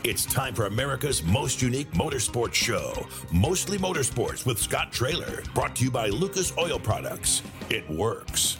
It's time for America's most unique motorsports show, Mostly Motorsports with Scott Traylor, brought to you by Lucas Oil Products. It works.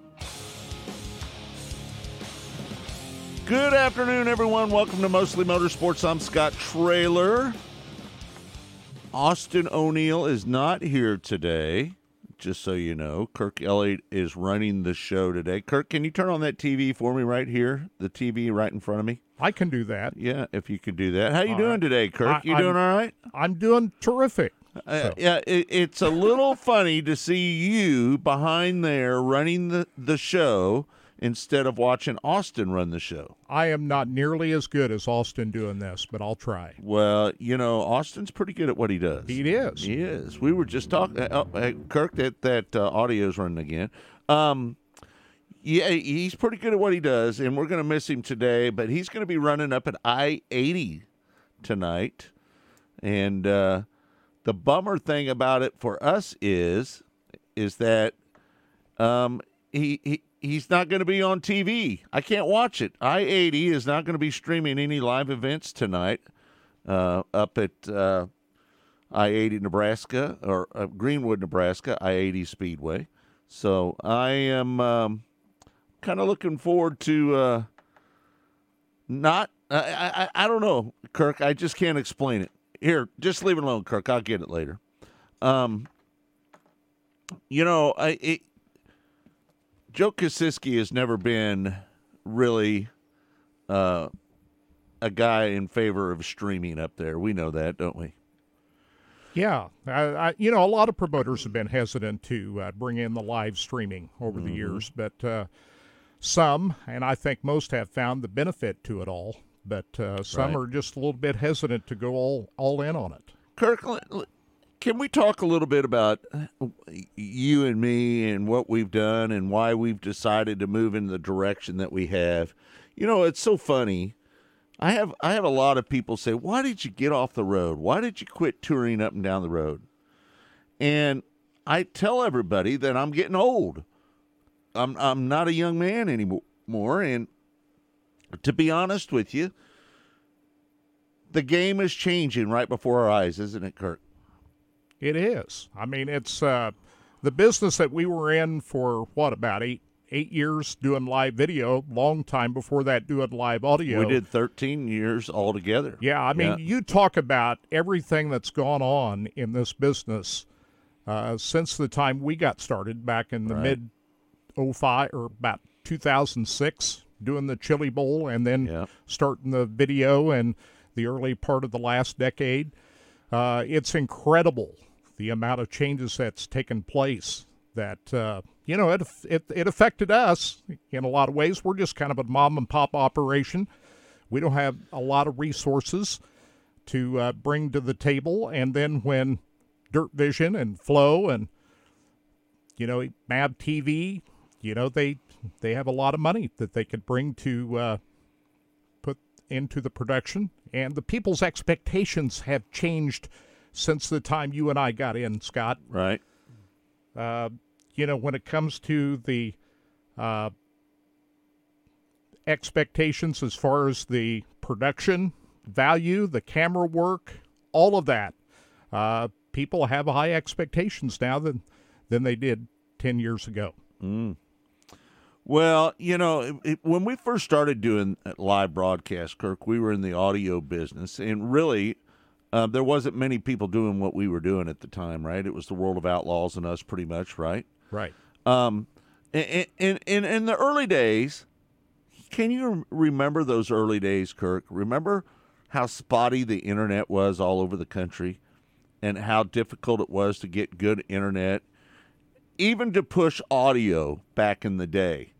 Good afternoon, everyone. Welcome to Mostly Motorsports. I'm Scott Traylor. Austin O'Neill is not here today, just so you know. Kirk Elliott is running the show today. Kirk, can you turn on that TV for me right here? The TV right in front of me? I can do that. Yeah, if you could do that. How you doing today, Kirk? You doing all right? I'm doing terrific. Yeah, it's a little funny to see you behind there running the show instead of watching Austin run the show. I am not nearly as good as Austin doing this, but I'll try. Well, you know, Austin's pretty good at what he does. He is. He is. We were just talking. Kirk, that audio's running again. Yeah, he's pretty good at what he does, and we're going to miss him today, but he's going to be running up at I-80 tonight. And the bummer thing about it for us is that he's not going to be on TV. I can't watch it. I-80 is not going to be streaming any live events tonight up at I-80 Nebraska, or Greenwood, Nebraska, I-80 Speedway. So I am kind of looking forward to not I don't know, Kirk. I just can't explain it. Here, just leave it alone, Kirk. I'll get it later. You know, Joe Kosiski has never been really a guy in favor of streaming up there. We know that, don't we? Yeah. You know, a lot of promoters have been hesitant to bring in the live streaming over the years, but some, and I think most, have found the benefit to it all, but some are just a little bit hesitant to go all in on it. Kirk, can we talk a little bit about you and me and what we've done and why we've decided to move in the direction that we have? You know, it's so funny. I have a lot of people say, "Why did you get off the road? Why did you quit touring up and down the road?" And I tell everybody that I'm getting old. I'm not a young man anymore, and to be honest with you, the game is changing right before our eyes, isn't it, Kirk? It is. I mean, it's the business that we were in for, about eight years doing live video, long time before that doing live audio. We did 13 years altogether. Yeah, I mean, you talk about everything that's gone on in this business since the time we got started back in the mid-05 or about 2006, doing the Chili Bowl and then starting the video in the early part of the last decade. It's incredible the amount of changes that's taken place that, you know, it affected us in a lot of ways. We're just kind of a mom-and-pop operation. We don't have a lot of resources to bring to the table. And then when Dirt Vision and Flow and, you know, MAV TV, you know, they have a lot of money that they could bring to put into the production. And the people's expectations have changed since the time you and I got in, Scott. Right. You know, when it comes to the expectations as far as the production value, the camera work, all of that, people have high expectations now than they did 10 years ago. Well, you know, when we first started doing live broadcasts, Kirk, we were in the audio business, and really there wasn't many people doing what we were doing at the time, right? It was the World of Outlaws and us pretty much, right? Right. In the early days, can you remember those early days, Kirk? Remember how spotty the internet was all over the country and how difficult it was to get good internet, even to push audio back in the day?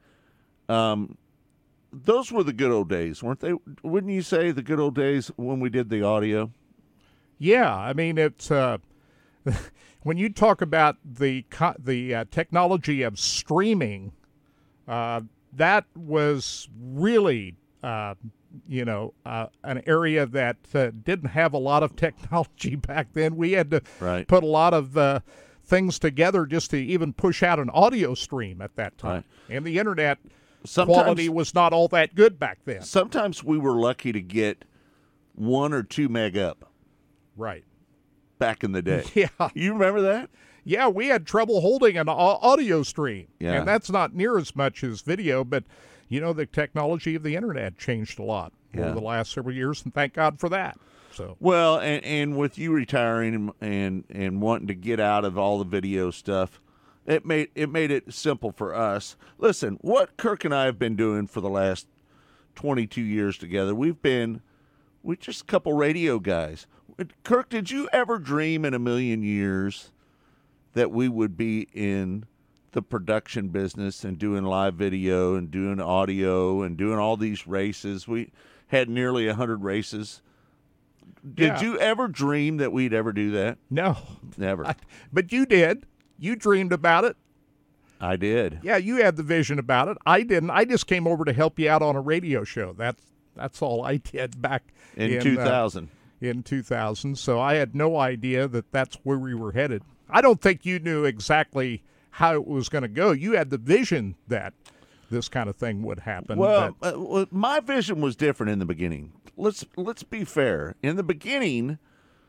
Those were the good old days, weren't they? Wouldn't you say the good old days when we did the audio? Yeah, I mean, it's when you talk about the technology of streaming, that was really, you know, an area that didn't have a lot of technology back then. We had to put a lot of things together just to even push out an audio stream at that time. And the internet quality was not all that good back then. Sometimes we were lucky to get 1 or 2 meg up Right. back in the day. Yeah. You remember that? Yeah, we had trouble holding an audio stream. Yeah. And that's not near as much as video, but, the technology of the Internet changed a lot over the last several years, and thank God for that. So Well, and with you retiring and wanting to get out of all the video stuff, it made it simple for us. Listen, what Kirk and I have been doing for the last 22 years together, we're just a couple radio guys. Kirk, did you ever dream in a million years that we would be in the production business and doing live video and doing audio and doing all these races? We had nearly 100 races. Did you ever dream that we'd ever do that? No. Never. But you did. You dreamed about it. I did. Yeah, you had the vision about it. I didn't. I just came over to help you out on a radio show. That's all I did back In 2000. In 2000. So I had no idea that that's where we were headed. I don't think you knew exactly how it was going to go. You had the vision that this kind of thing would happen. Well, my vision was different in the beginning. Let's be fair. In the beginning,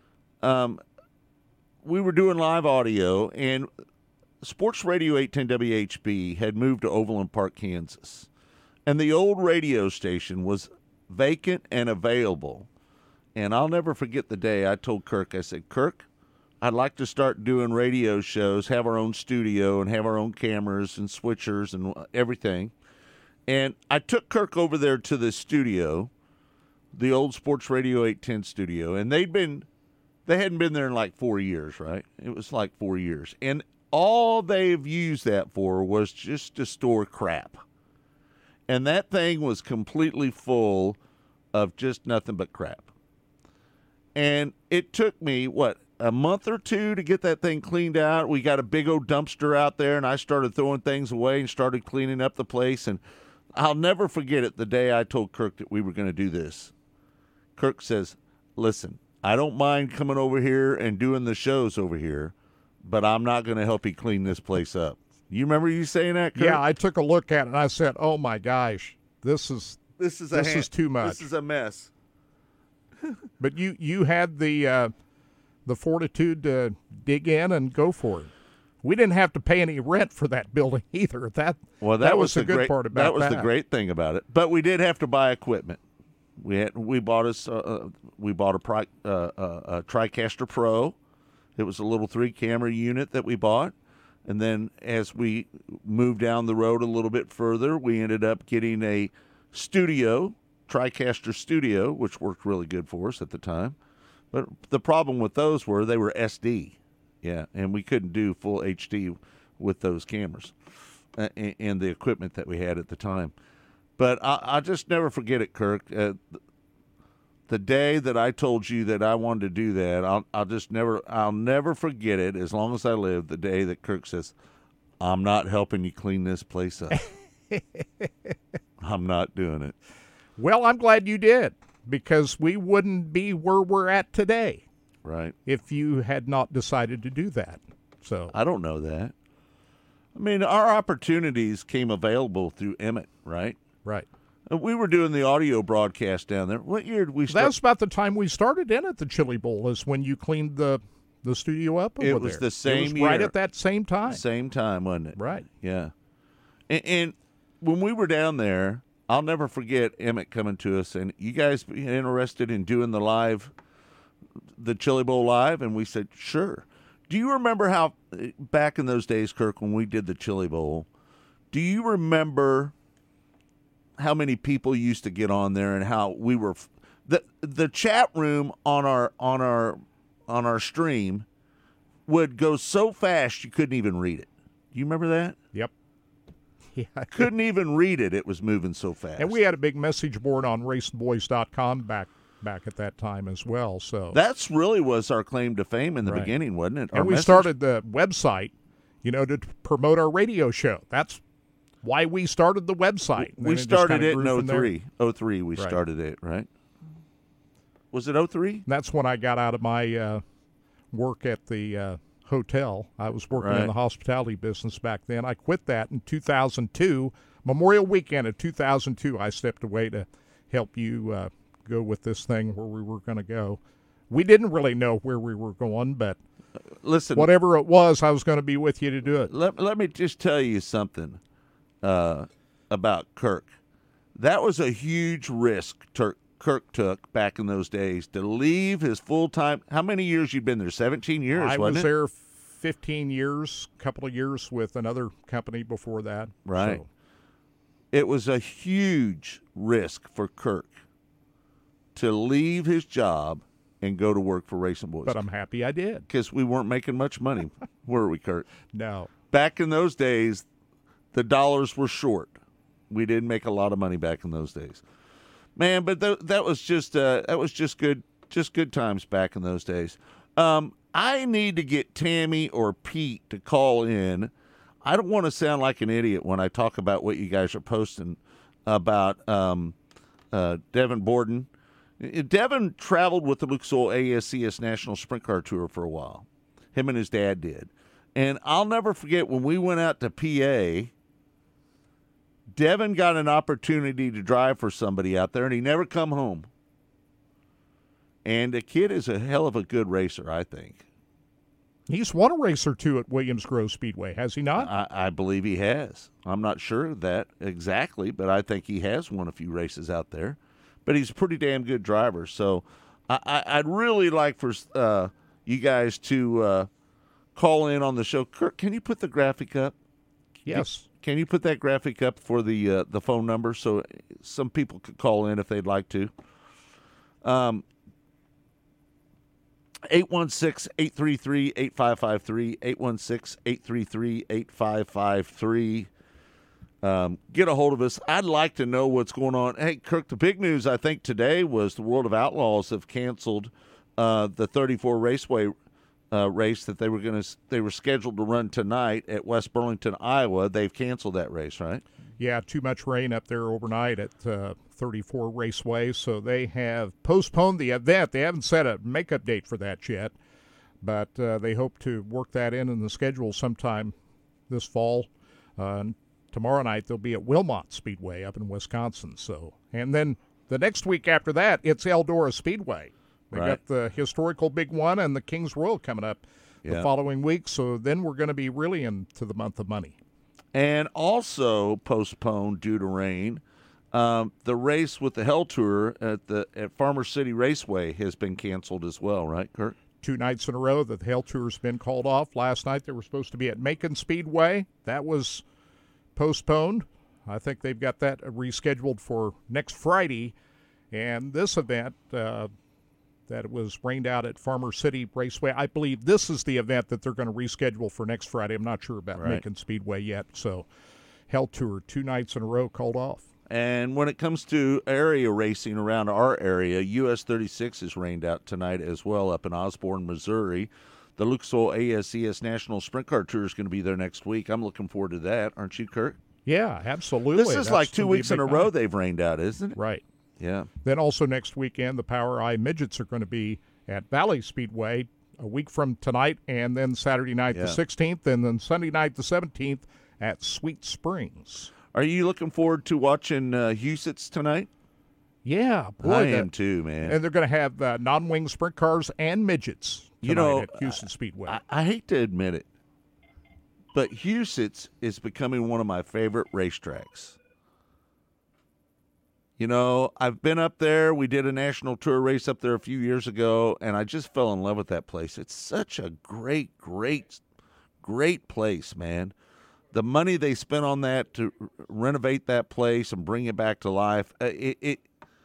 we were doing live audio, and Sports Radio 810 WHB had moved to Overland Park, Kansas. And the old radio station was vacant and available. And I'll never forget the day I told Kirk, I said, Kirk, I'd like to start doing radio shows, have our own studio, and have our own cameras and switchers and everything. And I took Kirk over there to the studio, the old Sports Radio 810 studio, and they hadn't been there in like 4 years, right? It was like 4 years. And all they've used that for was just to store crap. And that thing was completely full of just nothing but crap. And it took me, a month or two to get that thing cleaned out. We got a big old dumpster out there, and I started throwing things away and started cleaning up the place. And I'll never forget it, the day I told Kirk that we were going to do this. Kirk says, listen, I don't mind coming over here and doing the shows over here, but I'm not going to help you clean this place up. You remember you saying that, Kirk? Yeah, I took a look at it, and I said, oh, my gosh, this is too much. This is a mess. But you had the fortitude to dig in and go for it. We didn't have to pay any rent for that building either. That was the good part about that. That was the great thing about it. But we did have to buy equipment. We bought a TriCaster Pro. It was a little 3-camera unit that we bought. And then as we moved down the road a little bit further, we ended up getting a studio, TriCaster Studio, which worked really good for us at the time. But the problem with those were they were SD, and we couldn't do full HD with those cameras and the equipment that we had at the time. But I'll just never forget it, Kirk. The day that I told you that I wanted to do that, I'll never forget it as long as I live. The day that Kirk says, "I'm not helping you clean this place up. I'm not doing it." Well, I'm glad you did, because we wouldn't be where we're at today, right? If you had not decided to do that. So I don't know that. I mean, our opportunities came available through Emmett, right? Right. We were doing the audio broadcast down there. What year did we start? That was about the time we started in at the Chili Bowl, is when you cleaned the studio up over there. It was the same year. Right at that same time. Same time, wasn't it? Right. Yeah. And when we were down there, I'll never forget Emmett coming to us, and you guys be interested in doing the Chili Bowl live? And we said, sure. Do you remember how, back in those days, Kirk, when we did the Chili Bowl, do you remember how many people used to get on there and how we were the chat room on our stream would go so fast you couldn't even read it. Do you remember that? Yep. Yeah. Couldn't even read it. It was moving so fast. And we had a big message board on racingboys.com back at that time as well. So that's really was our claim to fame in the beginning, wasn't it? And we started the website, to promote our radio show. That's why we started the website. We started it in 03. 03 we started it, right? Was it 03? That's when I got out of my work at the hotel. I was working in the hospitality business back then. I quit that in 2002. Memorial Weekend of 2002, I stepped away to help you go with this thing where we were going to go. We didn't really know where we were going, but listen, whatever it was, I was going to be with you to do it. Let me just tell you something about Kirk. That was a huge risk Kirk took back in those days to leave his full-time. How many years you been there? 17 years, I wasn't was it? there 15 years, a couple of years with another company before that. Right. So. It was a huge risk for Kirk to leave his job and go to work for Racing Boys. But I'm happy I did. Because we weren't making much money, were we, Kirk? No. Back in those days, the dollars were short. We didn't make a lot of money back in those days, man. But that was just good times back in those days. I need to get Tammy or Pete to call in. I don't want to sound like an idiot when I talk about what you guys are posting about Devin Borden. Devin traveled with the Lucas Oil ASCS National Sprint Car Tour for a while. Him and his dad did. And I'll never forget when we went out to PA, Devin got an opportunity to drive for somebody out there, and he never come home. And the kid is a hell of a good racer, I think. He's won a race or two at Williams Grove Speedway, has he not? I believe he has. I'm not sure of that exactly, but I think he has won a few races out there. But he's a pretty damn good driver. So I'd really like for you guys to call in on the show. Kirk, can you put the graphic up? Yes. Can you put that graphic up for the phone number so some people could call in if they'd like to? 816-833-8553, 816-833-8553. Get a hold of us. I'd like to know what's going on. Hey, Kirk, the big news I think today was the World of Outlaws have canceled the 34 Raceway race that they were scheduled to run tonight at West Burlington, Iowa. They've canceled that race, right? Yeah, too much rain up there overnight at 34 Raceway, so they have postponed the event. They haven't set a makeup date for that yet, but they hope to work that in the schedule sometime this fall. Tomorrow night they'll be at Wilmot Speedway up in Wisconsin. So, and then the next week after that, it's Eldora Speedway. They got the historical big one and the Kings Royal coming up the following week. So then we're going to be really into the month of money. And also postponed due to rain, the race with the Hell Tour at Farmer City Raceway has been canceled as well, right, Kurt? 2 nights in a row that the Hell Tour's been called off. Last night they were supposed to be at Macon Speedway. That was postponed. I think they've got that rescheduled for next Friday. And this event that was rained out at Farmer City Raceway, I believe this is the event that they're going to reschedule for next Friday. I'm not sure about Macon Speedway yet. So Hell Tour, 2 nights in a row called off. And when it comes to area racing around our area, US 36 is rained out tonight as well up in Osborne, Missouri. The Lucas Oil ASCS National Sprint Car Tour is going to be there next week. I'm looking forward to that. Aren't you, Kurt? Yeah, absolutely. This is like 2 weeks in a row they've rained out, isn't it? Right. Yeah. Then also next weekend, the Power Eye Midgets are going to be at Valley Speedway a week from tonight, and then Saturday night the 16th, and then Sunday night the 17th at Sweet Springs. Are you looking forward to watching Huset's tonight? Yeah, boy, I am too, man. And they're going to have non-wing sprint cars and midgets tonight at Houston Speedway. I hate to admit it, but Huset's is becoming one of my favorite racetracks. You know, I've been up there. We did a national tour race up there a few years ago, and I just fell in love with that place. It's such a great, great, great place, man. The money they spent on that to renovate that place and bring it back to life, it's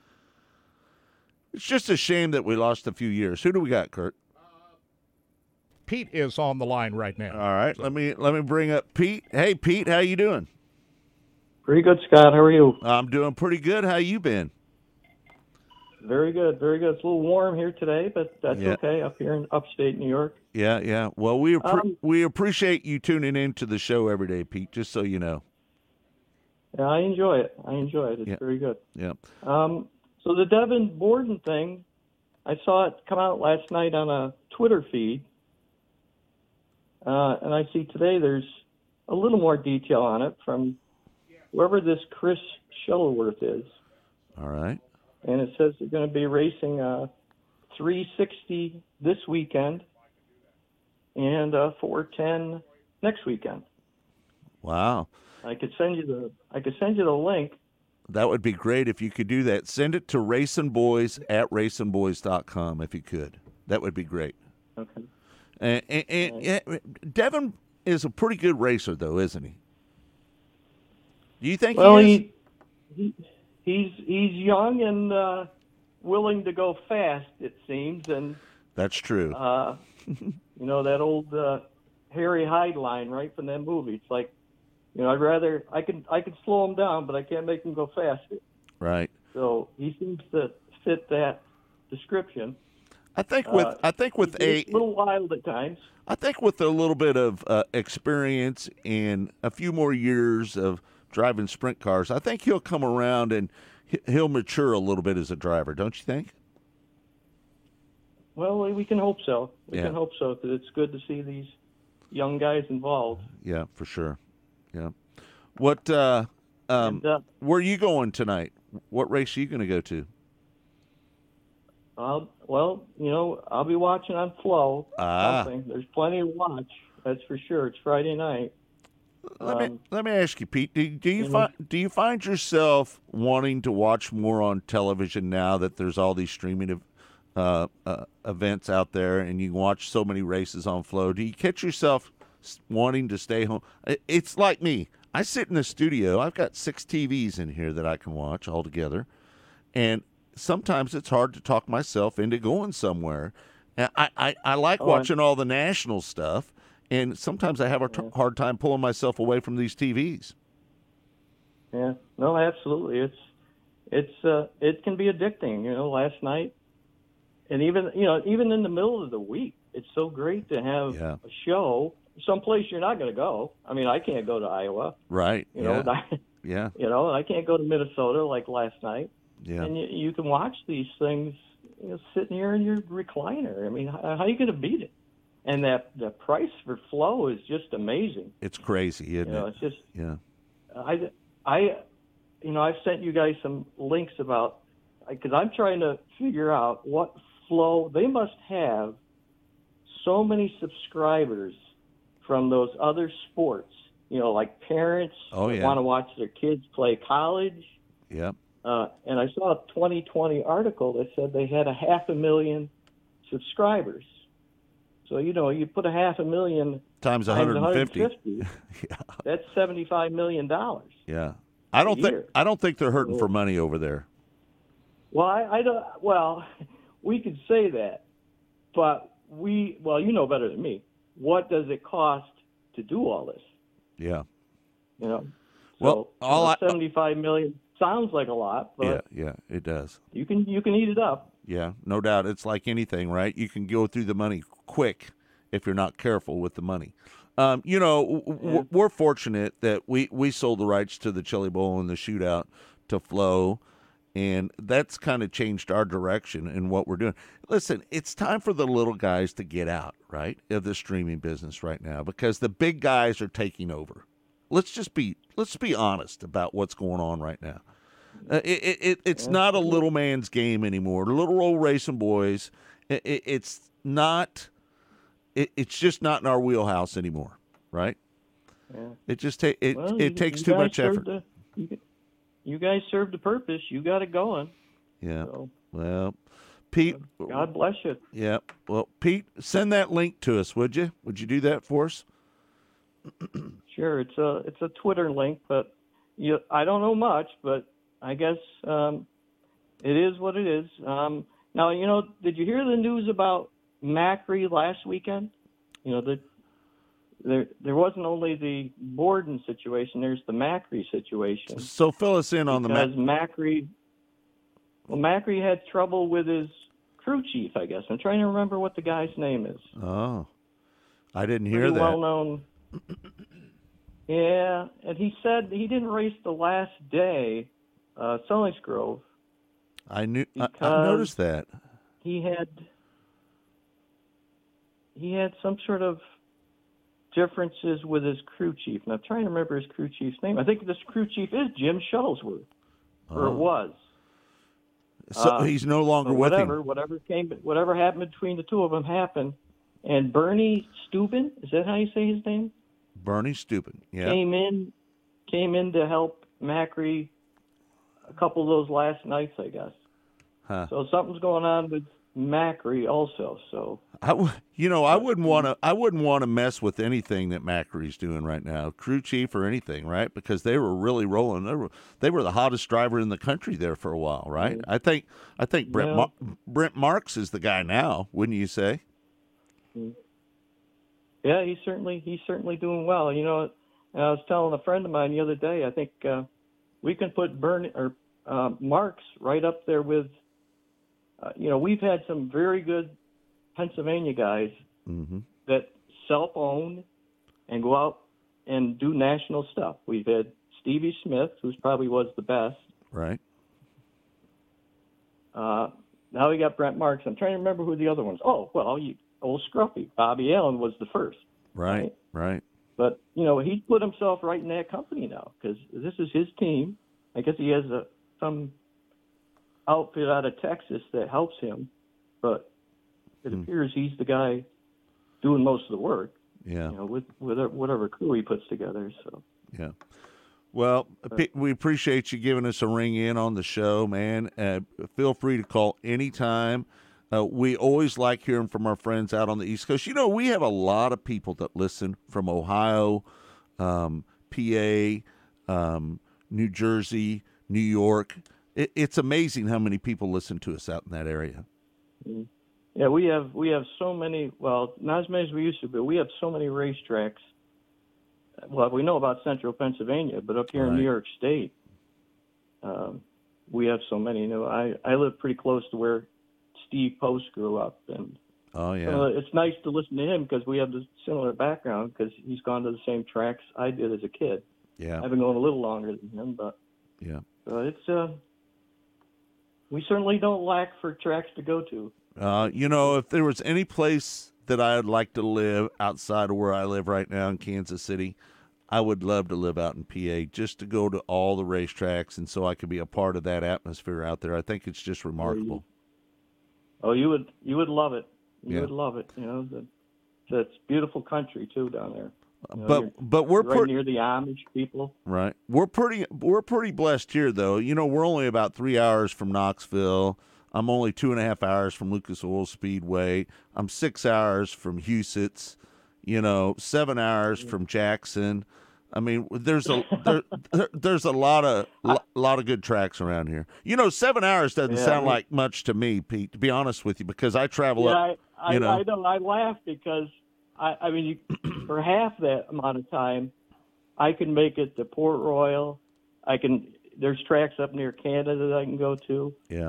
just a shame that we lost a few years. Who do we got, Kurt? Pete is on the line right now. All right, let me bring up Pete. Hey, Pete, how you doing? Pretty good, Scott. How are you? I'm doing pretty good. How you been? Very good, very good. It's a little warm here today, but that's okay up here in upstate New York. Yeah. Well, we appreciate you tuning in to the show every day, Pete, just so you know. Yeah, I enjoy it. It's very good. Yeah. So the Devin Borden thing, I saw it come out last night on a Twitter feed, and I see today there's a little more detail on it from whoever this Chris Shuttleworth is. All right. and it says they're going to be racing 360 this weekend and 410 next weekend. Wow. I could send you the link. That would be great if you could do that. Send it to racinboys@racinboys.com if you could. That would be great. Okay. And Devin is a pretty good racer, though, isn't he? Do you think he is? He's young and willing to go fast, it seems. And that's true. That old Harry Hyde line right from that movie. It's like, I could slow him down, but I can't make him go faster. Right. So he seems to fit that description. I think with a little wild at times. I think with a little bit of experience and a few more years of driving sprint cars, I think he'll come around and he'll mature a little bit as a driver. Don't you think? Well, we can hope so. We Yeah. can hope so, because it's good to see these young guys involved. Yeah, for sure. Yeah. What? Where are you going tonight? What race are you going to go to? I'll be watching on Flow. Ah. Something. There's plenty to watch. That's for sure. It's Friday night. Let me ask you, Pete. Do you find yourself wanting to watch more on television now that there's all these streaming events out there, and you watch so many races on Flow? Do you catch yourself wanting to stay home? It's like me. I sit in the studio. I've got 6 TVs in here that I can watch all together, and sometimes it's hard to talk myself into going somewhere. And I like watching all the national stuff, and sometimes I have a hard time pulling myself away from these TVs. Yeah, no, absolutely. It can be addicting. Last night, and even in the middle of the week, it's so great to have a show someplace you're not going to go. I mean, I can't go to Iowa, right? Yeah. And I can't go to Minnesota like last night. Yeah, and you can watch these things sitting here in your recliner. I mean, how are you going to beat it? And the price for Flow is just amazing. It's crazy, isn't it? It's just I've sent you guys some links about, because I'm trying to figure out what Flow, they must have so many subscribers from those other sports, like parents that want to watch their kids play college. Yeah. And I saw a 2020 article that said they had 500,000 subscribers. So, you put 500,000 times 150. That's $75 million. Yeah. I don't think they're hurting for money over there. Well, I don't. Well, we could say that, but you know better than me. What does it cost to do all this? Yeah. So, 75 million sounds like a lot, but yeah, it does. You can eat it up. Yeah, no doubt. It's like anything, right? You can go through the money quick if you're not careful with the money. We're fortunate that we sold the rights to the Chili Bowl and the Shootout to Flow, and that's kind of changed our direction in what we're doing. Listen, it's time for the little guys to get out, right, of the streaming business right now, because the big guys are taking over. Let's be honest about what's going on right now. It's not a little man's game anymore. Little old racing boys, it's not. It's just not in our wheelhouse anymore, right? Yeah. It just it takes too much effort. You guys served the purpose. You got it going. Yeah. So, well, Pete. God bless you. Yeah. Well, Pete, send that link to us, would you? Would you do that for us? Sure. It's a Twitter link, but I don't know much, but I guess it is what it is. Now, did you hear the news about Macri last weekend? There wasn't only the Borden situation. There's the Macri situation. So fill us in on the Macri. Well, Macri had trouble with his crew chief, I guess. I'm trying to remember what the guy's name is. Oh, I didn't hear that. Well known. Yeah, and he said he didn't race the last day, Selinsgrove. I noticed that. He had some sort of differences with his crew chief. And I'm trying to remember his crew chief's name. I think this crew chief is Jim Shuttlesworth, or it was. So he's no longer with him. Whatever happened between the two of them happened. And Bernie Steuben, is that how you say his name? Bernie Steuben, yeah. Came in to help Macri a couple of those last nights, I guess. Huh. So something's going on with Macri also. So I wouldn't want to mess with anything that Macri's doing right now, crew chief or anything, right? Because they were really rolling. They were the hottest driver in the country there for a while, right? Mm-hmm. I think Brent Marks is the guy now, wouldn't you say? Yeah, he's certainly doing well. You know, and I was telling a friend of mine the other day, I think we can put Marks right up there with. We've had some very good Pennsylvania guys that self-own and go out and do national stuff. We've had Stevie Smith, who's probably was the best. Right. Now we got Brent Marks. I'm trying to remember who the other ones. Oh, well, old Scruffy. Bobby Allen was the first. Right. But, he's put himself right in that company now because this is his team. I guess he has some outfit out of Texas that helps him, but it appears he's the guy doing most of the work. Yeah. With whatever crew he puts together. So. Yeah. Well, we appreciate you giving us a ring in on the show, man. Feel free to call anytime. We always like hearing from our friends out on the East Coast. We have a lot of people that listen from Ohio, PA, New Jersey, New York. It's amazing how many people listen to us out in that area. Yeah, we have so many. Well, not as many as we used to, but we have so many racetracks. Well, we know about Central Pennsylvania, but up here in New York State, we have so many. I live pretty close to where Steve Post grew up, and it's nice to listen to him because we have the similar background because he's gone to the same tracks I did as a kid. Yeah, I've been going a little longer than him, but yeah, it's we certainly don't lack for tracks to go to. If there was any place that I'd like to live outside of where I live right now in Kansas City, I would love to live out in PA just to go to all the racetracks and so I could be a part of that atmosphere out there. I think it's just remarkable. You would love it. You would love it. It's beautiful country too down there. But we're right near the Amish people. Right. We're pretty blessed here, though. We're only about 3 hours from Knoxville. I'm only 2.5 hours from Lucas Oil Speedway. I'm 6 hours from Huset's. 7 hours from Jackson. I mean, there's a lot of good tracks around here. 7 hours doesn't sound like much to me, Pete. To be honest with you, because I travel up. I know. I laugh because. I mean, for half that amount of time, I can make it to Port Royal. There's tracks up near Canada that I can go to. Yeah.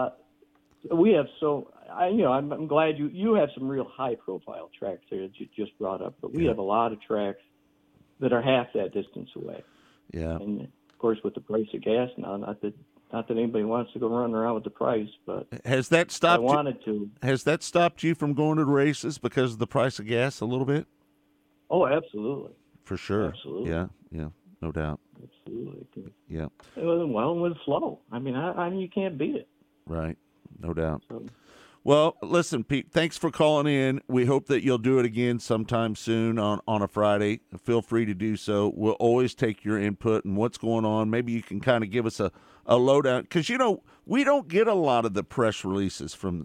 We have I'm glad you have some real high profile tracks there that you just brought up, but we have a lot of tracks that are half that distance away. Yeah. And of course, with the price of gas now, not that anybody wants to go running around with the price, but has that stopped? I wanted to. Has that stopped you from going to the races because of the price of gas a little bit? Oh, absolutely. For sure. Absolutely. Yeah, no doubt. Absolutely. Yeah. Well, with flow, I mean, you can't beat it. Right. No doubt. So, well, listen, Pete, thanks for calling in. We hope that you'll do it again sometime soon on a Friday. Feel free to do so. We'll always take your input and what's going on. Maybe you can kind of give us a lowdown because, we don't get a lot of the press releases from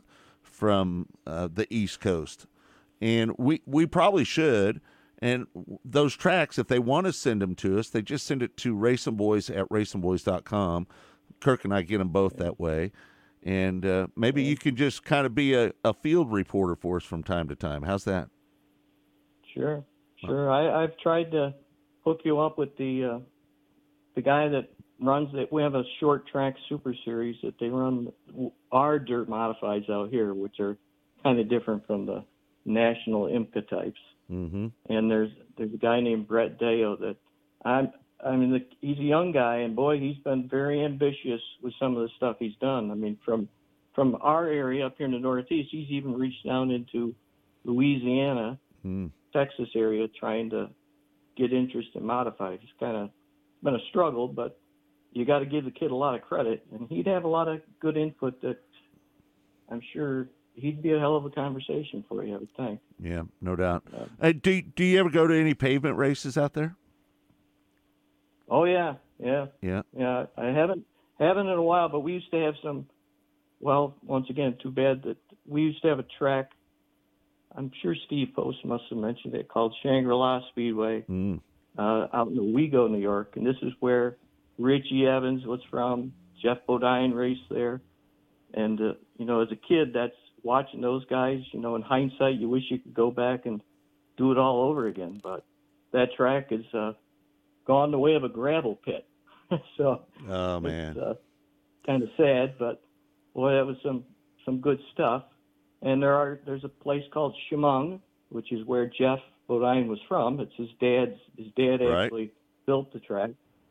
the East Coast, and we probably should. And those tracks, if they want to send them to us, they just send it to racingboys@racingboys.com. Kirk and I get them both that way. And maybe you can just kind of be a field reporter for us from time to time. How's that? Sure. I've tried to hook you up with the guy that runs it. We have a short track super series that they run our dirt modifieds out here, which are kind of different from the national IMCA types. Mm-hmm. And there's a guy named Brett Deo that he's a young guy, and boy, he's been very ambitious with some of the stuff he's done. I mean, from our area up here in the Northeast, he's even reached down into Louisiana, Texas area, trying to get interest in modified. It's kind of been a struggle, but you got to give the kid a lot of credit, and he'd have a lot of good input that I'm sure he'd be a hell of a conversation for you, I would think. Yeah, no doubt. Do you ever go to any pavement races out there? Oh yeah. I haven't in a while, but we used to have some. Well, once again, too bad that we used to have a track. I'm sure Steve Post must have mentioned it, called Shangri-La Speedway, out in Owego, New York, and this is where Richie Evans was from. Jeff Bodine raced there, and as a kid, that's watching those guys. In hindsight, you wish you could go back and do it all over again, but that track is gone the way of a gravel pit. So, oh man, it's kind of sad, but boy, that was some good stuff. And there's a place called Chemung, which is where Jeff Bodine was from. It's his dad. His dad actually built the track.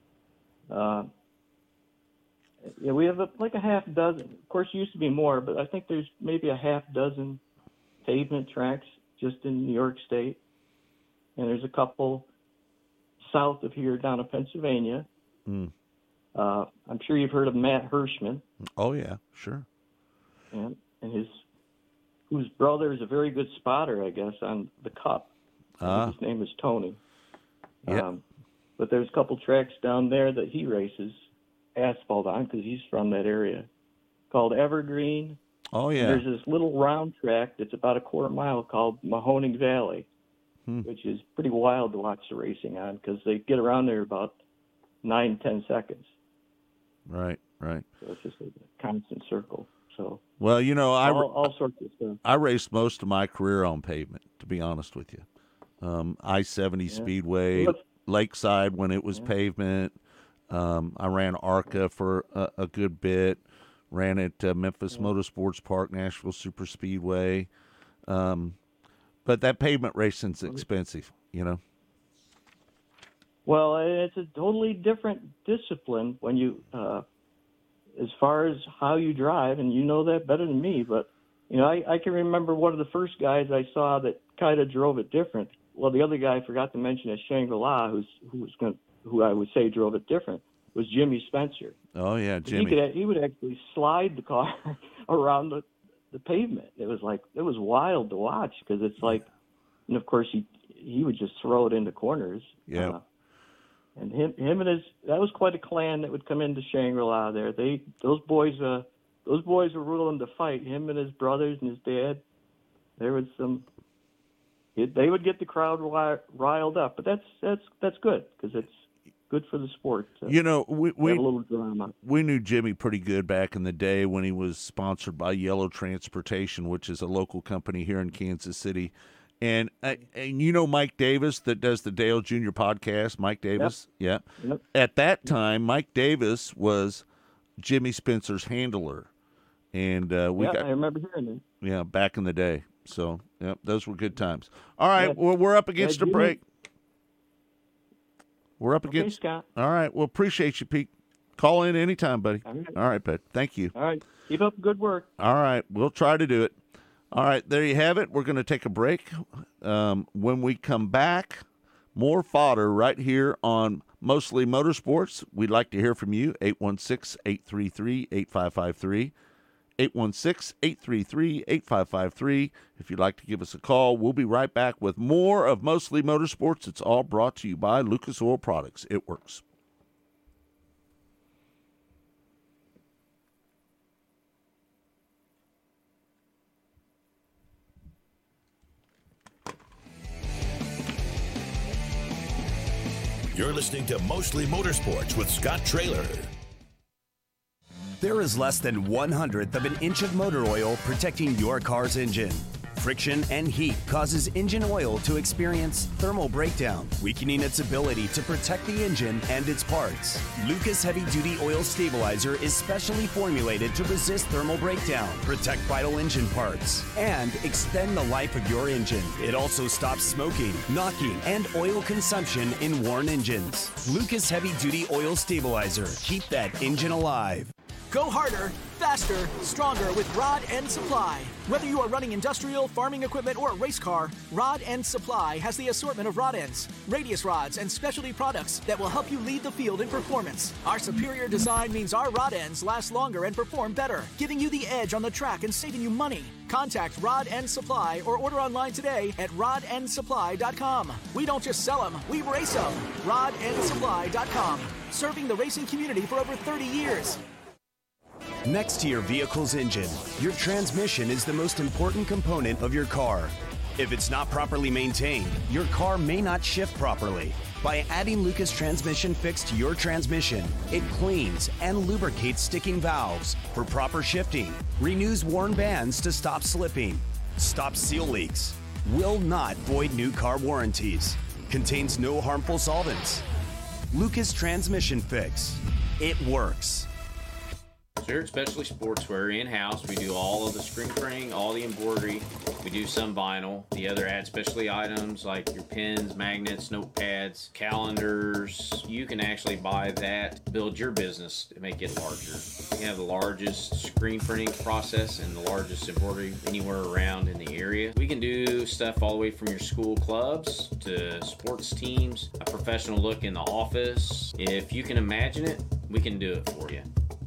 We have like a half dozen. Of course, it used to be more, but I think there's maybe a half dozen pavement tracks just in New York State. And there's a couple south of here down in Pennsylvania. I'm sure you've heard of Matt Hirschman. Oh, yeah, sure. And whose brother is a very good spotter, I guess, on the Cup. His name is Tony. Yeah. But there's a couple tracks down there that he races asphalt on because he's from that area, called Evergreen. Oh, yeah. And there's this little round track that's about a quarter mile called Mahoning Valley, which is pretty wild to watch the racing on because they get around there about 9-10 seconds. Right. So it's just a constant circle. So well, all sorts of stuff. I raced most of my career on pavement, to be honest with you. I-70 Speedway, Lakeside when it was pavement. I ran ARCA for a good bit. Ran at Memphis Motorsports Park, Nashville Super Speedway. But that pavement racing's expensive, Well, it's a totally different discipline when you, as far as how you drive, and you know that better than me, but, I can remember one of the first guys I saw that kind of drove it different. Well, the other guy I forgot to mention at Shangri-La, who I would say drove it different, was Jimmy Spencer. Oh, yeah, Jimmy. He would actually slide the car around the pavement. It was wild to watch because it's like, and of course he would just throw it into corners. Yeah. And him and that was quite a clan that would come into Shangri-La there. Those boys were willing to fight. Him and his brothers and his dad. There was they would get the crowd riled up, but that's good because it's good for the sport. We have a little drama. We knew Jimmy pretty good back in the day when he was sponsored by Yellow Transportation, which is a local company here in Kansas City. And Mike Davis that does the Dale Jr. podcast, Mike Davis? Yep. Yeah. Yep. At that time, Mike Davis was Jimmy Spencer's handler. And I remember hearing it. Yeah, back in the day. So, those were good times. All right, well, we're up against a break. We're up against. Scott. All right, well, appreciate you, Pete. Call in anytime, buddy. All right, bud. Thank you. All right, keep up the good work. All right, we'll try to do it. All right, there you have it. We're going to take a break. When we come back, more fodder right here on Mostly Motorsports. We'd like to hear from you, 816-833-8553. 816-833-8553. If you'd like to give us a call, we'll be right back with more of Mostly Motorsports. It's all brought to you by Lucas Oil Products. It works. You're listening to Mostly Motorsports with Scott Traylor. There is less than 1/100th of an inch of motor oil protecting your car's engine. Friction and heat causes engine oil to experience thermal breakdown, weakening its ability to protect the engine and its parts. Lucas Heavy Duty Oil Stabilizer is specially formulated to resist thermal breakdown, protect vital engine parts, and extend the life of your engine. It also stops smoking, knocking, and oil consumption in worn engines. Lucas Heavy Duty Oil Stabilizer. Keep that engine alive. Go harder, faster, stronger with Rod End Supply. Whether you are running industrial, farming equipment, or a race car, Rod End Supply has the assortment of rod ends, radius rods, and specialty products that will help you lead the field in performance. Our superior design means our rod ends last longer and perform better, giving you the edge on the track and saving you money. Contact Rod End Supply or order online today at rodendsupply.com. We don't just sell them, we race them. rodendsupply.com. Serving the racing community for over 30 years. Next to your vehicle's engine, your transmission is the most important component of your car. If it's not properly maintained, your car may not shift properly. By adding Lucas Transmission Fix to your transmission, it cleans and lubricates sticking valves for proper shifting, renews worn bands to stop slipping, stops seal leaks, will not void new car warranties, contains no harmful solvents. Lucas Transmission Fix. It works. Here at Specialty Sportswear in-house, we do all of the screen printing, all the embroidery. We do some vinyl. The other add specialty items like your pens, magnets, notepads, calendars. You can actually buy that, build your business to make it larger. We have the largest screen printing process and the largest embroidery anywhere around in the area. We can do stuff all the way from your school clubs to sports teams, a professional look in the office. If you can imagine it, we can do it for you.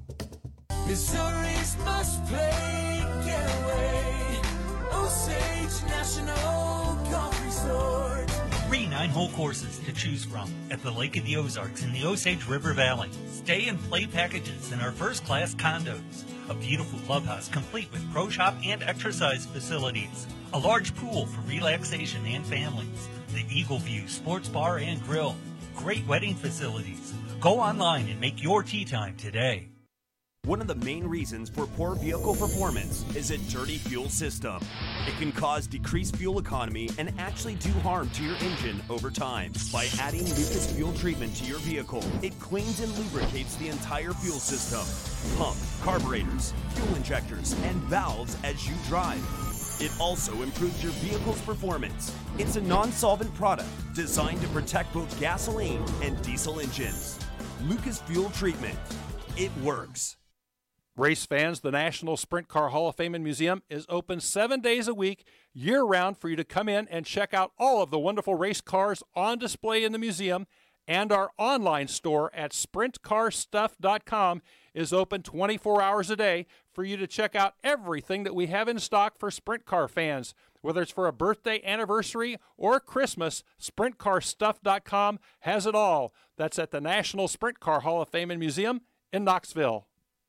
Missouri's must play getaway. Osage National Golf Resort. 3 9-hole courses to choose from at the Lake of the Ozarks in the Osage River Valley. Stay and play packages in our first-class condos. A beautiful clubhouse complete with pro shop and exercise facilities. A large pool for relaxation and families. The Eagle View Sports Bar and Grill. Great wedding facilities. Go online and make your tee time today. One of the main reasons for poor vehicle performance is a dirty fuel system. It can cause decreased fuel economy and actually do harm to your engine over time. By adding Lucas Fuel Treatment to your vehicle, it cleans and lubricates the entire fuel system. Pump, carburetors, fuel injectors, and valves as you drive. It also improves your vehicle's performance. It's a non-solvent product designed to protect both gasoline and diesel engines. Lucas Fuel Treatment. It works. Race fans, the National Sprint Car Hall of Fame and Museum is open 7 days a week, year-round, for you to come in and check out all of the wonderful race cars on display in the museum. And our online store at sprintcarstuff.com is open 24 hours a day for you to check out everything that we have in stock for sprint car fans. Whether it's for a birthday, anniversary, or Christmas, sprintcarstuff.com has it all. That's at the National Sprint Car Hall of Fame and Museum in Knoxville.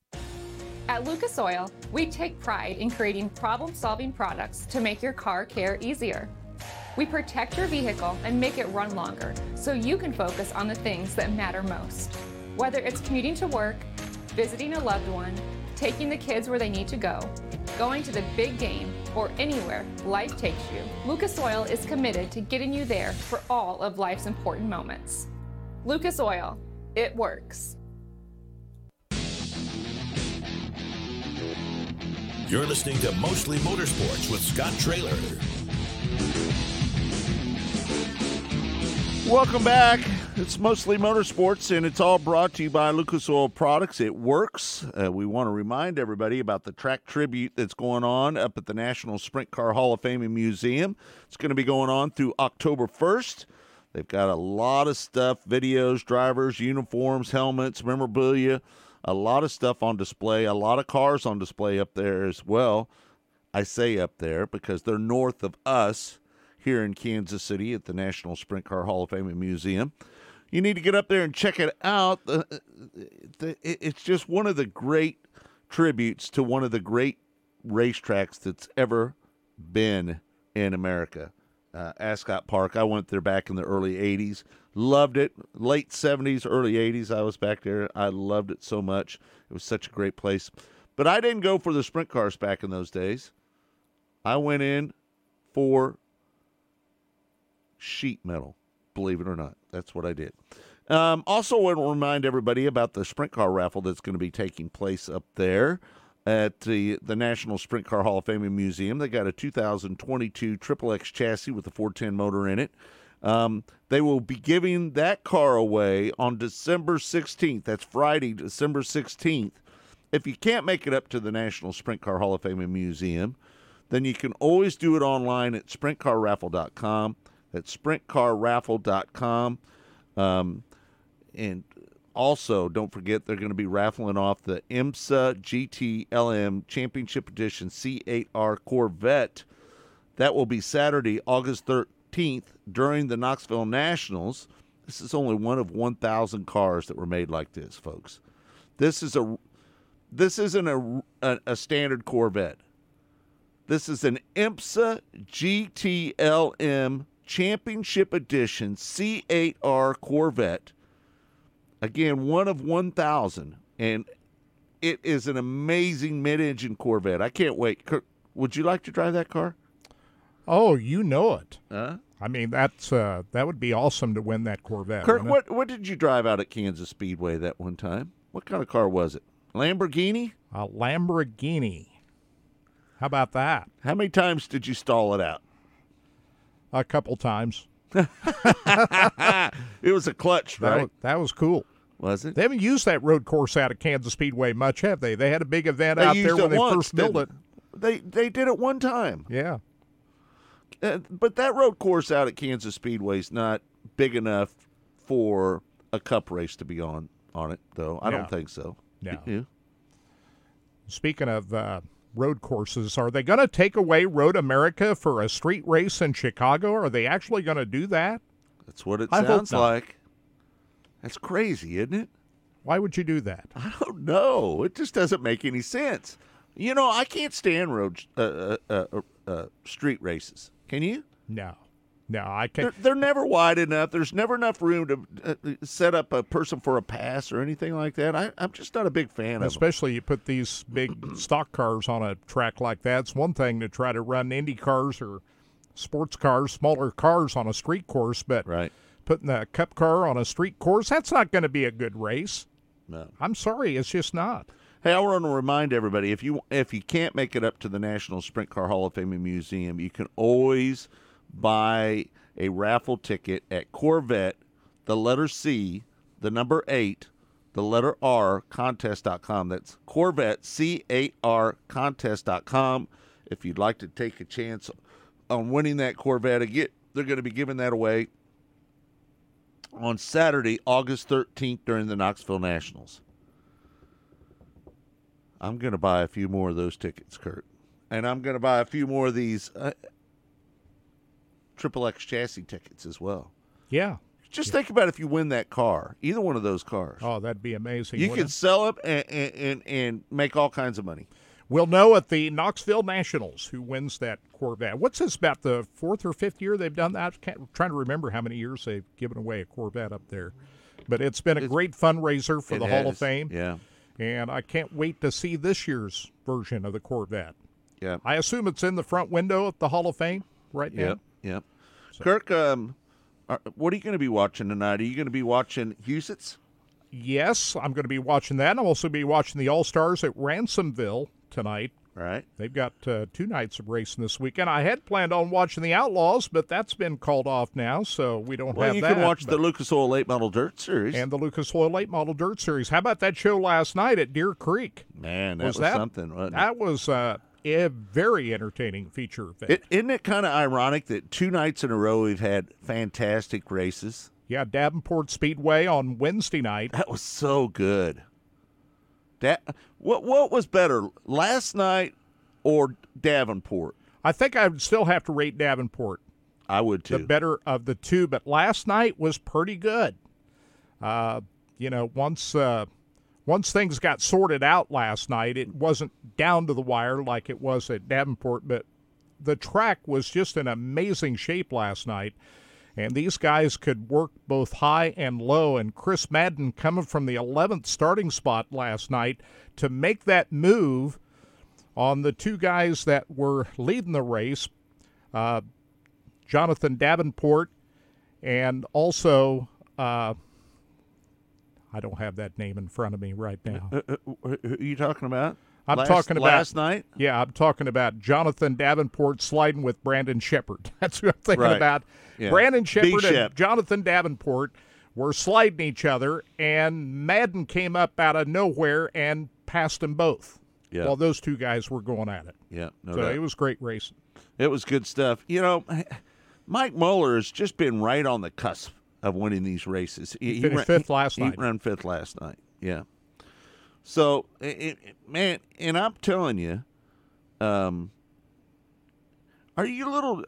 At Lucas Oil, we take pride in creating problem-solving products to make your car care easier. We protect your vehicle and make it run longer so you can focus on the things that matter most. Whether it's commuting to work, visiting a loved one, taking the kids where they need to go, going to the big game, or anywhere life takes you, Lucas Oil is committed to getting you there for all of life's important moments. Lucas Oil, it works. You're listening to Mostly Motorsports with Scott Traylor. Welcome back. It's Mostly Motorsports, and it's all brought to you by Lucas Oil Products. It works. We want to remind everybody about the track tribute that's going on up at the National Sprint Car Hall of Fame and Museum. It's going to be going on through October 1st. They've got a lot of stuff, videos, drivers, uniforms, helmets, memorabilia, a lot of stuff on display, a lot of cars on display up there as well. I say up there because they're north of us here in Kansas City at the National Sprint Car Hall of Fame and Museum. You need to get up there and check it out. It's just one of the great tributes to one of the great racetracks that's ever been in America. Ascot Park. I went there back in the early 80s. Loved it. Late 70s, early 80s, I was back there. I loved it so much. It was such a great place. But I didn't go for the sprint cars back in those days. I went in for sheet metal, believe it or not. That's what I did. Also want to remind everybody about the sprint car raffle that's going to be taking place up there at the National Sprint Car Hall of Fame and Museum. They got a 2022 XXX chassis with a 410 motor in it. They will be giving that car away on December 16th. That's Friday, December 16th if you can't make it up to the National Sprint Car Hall of Fame and Museum, then you can always do it online at sprintcarraffle.com. That's sprintcarraffle.com. And also, don't forget, they're going to be raffling off the IMSA GTLM Championship Edition C8R Corvette. That will be Saturday, August 13th, during the Knoxville Nationals. This is only one of 1,000 cars that were made like this, folks. This isn't a standard Corvette. This is an IMSA GTLM Championship Edition C8R Corvette. Again, one of 1,000, and it is an amazing mid-engine Corvette. I can't wait. Kirk, would you like to drive that car? Oh, you know it. Huh? I mean, that would be awesome to win that Corvette. Kirk, what did you drive out at Kansas Speedway that one time? What kind of car was it? Lamborghini? A Lamborghini. How about that? How many times did you stall it out? A couple times. It was a clutch, right? That was cool. Was it? They haven't used that road course out at Kansas Speedway much, have they? They had a big event out there when they first built it. They did it one time. Yeah. But that road course out at Kansas Speedway is not big enough for a cup race to be on it, though. I don't think so. No. Yeah. Speaking of road courses, are they going to take away Road America for a street race in Chicago? Are they actually going to do that? That's what it sounds like. That's crazy, isn't it? Why would you do that? I don't know. It just doesn't make any sense. You know, I can't stand road street races. Can you? No, I can't. They're never wide enough. There's never enough room to set up a person for a pass or anything like that. I'm just not a big fan of them. Especially you put these big stock cars on a track like that. It's one thing to try to run Indy cars or sports cars, smaller cars on a street course, but putting a cup car on a street course, that's not going to be a good race. No. I'm sorry, it's just not. Hey, I want to remind everybody, if you can't make it up to the National Sprint Car Hall of Fame and Museum, you can always buy a raffle ticket at Corvette, the letter C, the number 8, the letter R, contest.com. That's Corvette, C8R, contest.com. If you'd like to take a chance on winning that Corvette, again, they're going to be giving that away on Saturday, August 13th during the Knoxville Nationals. I'm going to buy a few more of those tickets, Kurt. And I'm going to buy a few more of these Triple X chassis tickets as well. Yeah. Just think about if you win that car, either one of those cars. Oh, that'd be amazing. You could sell it and make all kinds of money. We'll know at the Knoxville Nationals who wins that Corvette. What's this, about the 4th or 5th year they've done that? I'm trying to remember how many years they've given away a Corvette up there. But it's been a great fundraiser for the Hall of Fame. Yeah. And I can't wait to see this year's version of the Corvette. Yeah. I assume it's in the front window at the Hall of Fame right now. Yep. So. Kirk, what are you going to be watching tonight? Are you going to be watching Huset's? Yes, I'm going to be watching that. I'll also be watching the All-Stars at Ransomville tonight. Right. They've got 2 nights of racing this weekend. I had planned on watching the Outlaws, but that's been called off now, so we don't have that. Well, you can watch the Lucas Oil Late Model Dirt Series. And the Lucas Oil Late Model Dirt Series. How about that show last night at Deer Creek? Man, that was something, wasn't it? That was a very entertaining feature event. Isn't it kind of ironic that 2 nights in a row we've had fantastic races? Yeah, Davenport Speedway on Wednesday night. That was so good. What was better, last night or Davenport? I think I would still have to rate Davenport. I would too. The better of the two, but last night was pretty good. Once things got sorted out last night, it wasn't down to the wire like it was at Davenport, but the track was just in amazing shape last night. And these guys could work both high and low. And Chris Madden coming from the 11th starting spot last night to make that move on the 2 guys that were leading the race, Jonathan Davenport and also, I don't have that name in front of me right now. Who are you talking about? I'm talking about last night? Yeah, I'm talking about Jonathan Davenport sliding with Brandon Shepard. That's who I'm thinking about. Yeah. Brandon Shepard and Jonathan Davenport were sliding each other, and Madden came up out of nowhere and passed them both Yeah. while those two guys were going at it. Yeah, no So doubt. it was great racing. It was good stuff. You know, Mike Muller has just been right on the cusp of winning these races. He finished fifth last night. He ran fifth last night, yeah. So, man, and I'm telling you, are you a little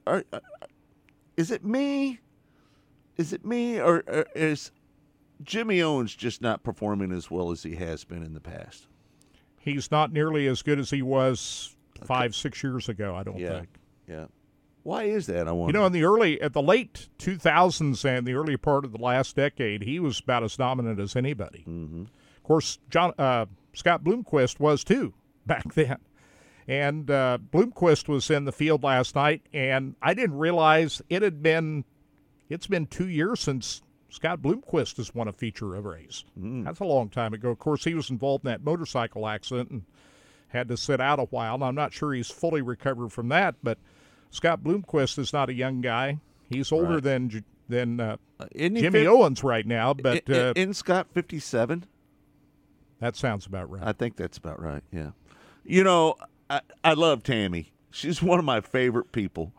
is it me? Is it me, or is Jimmy Owens just not performing as well as he has been in the past? He's not nearly as good as he was 5-6 years ago, I don't think. Yeah. Why is that, I wonder? You know, at the late 2000s and the early part of the last decade, he was about as dominant as anybody. Mm-hmm. Of course, Scott Bloomquist was too back then. And Bloomquist was in the field last night, and I didn't realize it's been 2 years since Scott Bloomquist has won a feature of a race. That's a long time ago. Of course, he was involved in that motorcycle accident and had to sit out a while. And I'm not sure he's fully recovered from that, but Scott Bloomquist is not a young guy. He's older than Jimmy Owens right now. But isn't Scott 57? That sounds about right. I think that's about right, yeah. You know, I love Tammy. She's one of my favorite people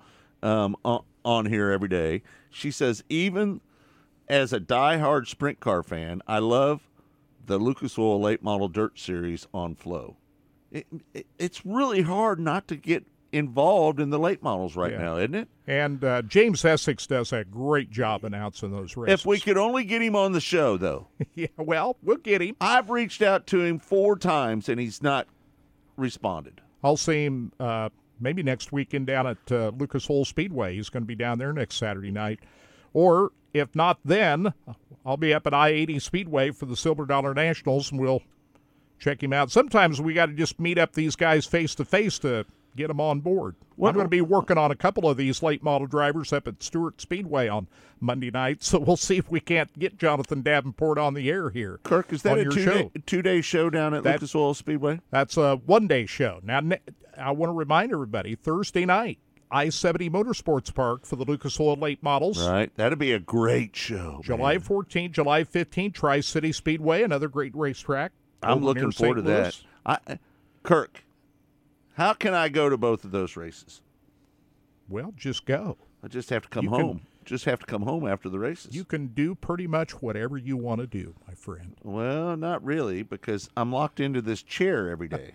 on here every day. She says, even as a diehard sprint car fan, I love the Lucas Oil Late Model Dirt Series on Flow. It's really hard not to get involved in the late models right now, isn't it? And James Essex does a great job announcing those races. If we could only get him on the show, though. Yeah, well, we'll get him. I've reached out to him 4 times, and he's not responded. I'll see him maybe next weekend down at Lucas Oil Speedway. He's going to be down there next Saturday night. Or if not then, I'll be up at I-80 Speedway for the Silver Dollar Nationals, and we'll check him out. Sometimes we got to just meet up these guys face-to-face to get them on board. I'm going to be working on a couple of these late model drivers up at Stewart Speedway on Monday night, so we'll see if we can't get Jonathan Davenport on the air here. Kirk, is that a two-day show down at Lucas Oil Speedway? That's a one-day show. Now, I want to remind everybody, Thursday night, I-70 Motorsports Park for the Lucas Oil late models. Right. That'd be a great show. July 14th, July 15th, Tri-City Speedway, another great racetrack. I'm looking forward to that. Kirk, how can I go to both of those races? Well, just go. I just have to come home. Just have to come home after the races. You can do pretty much whatever you want to do, my friend. Well, not really, because I'm locked into this chair every day.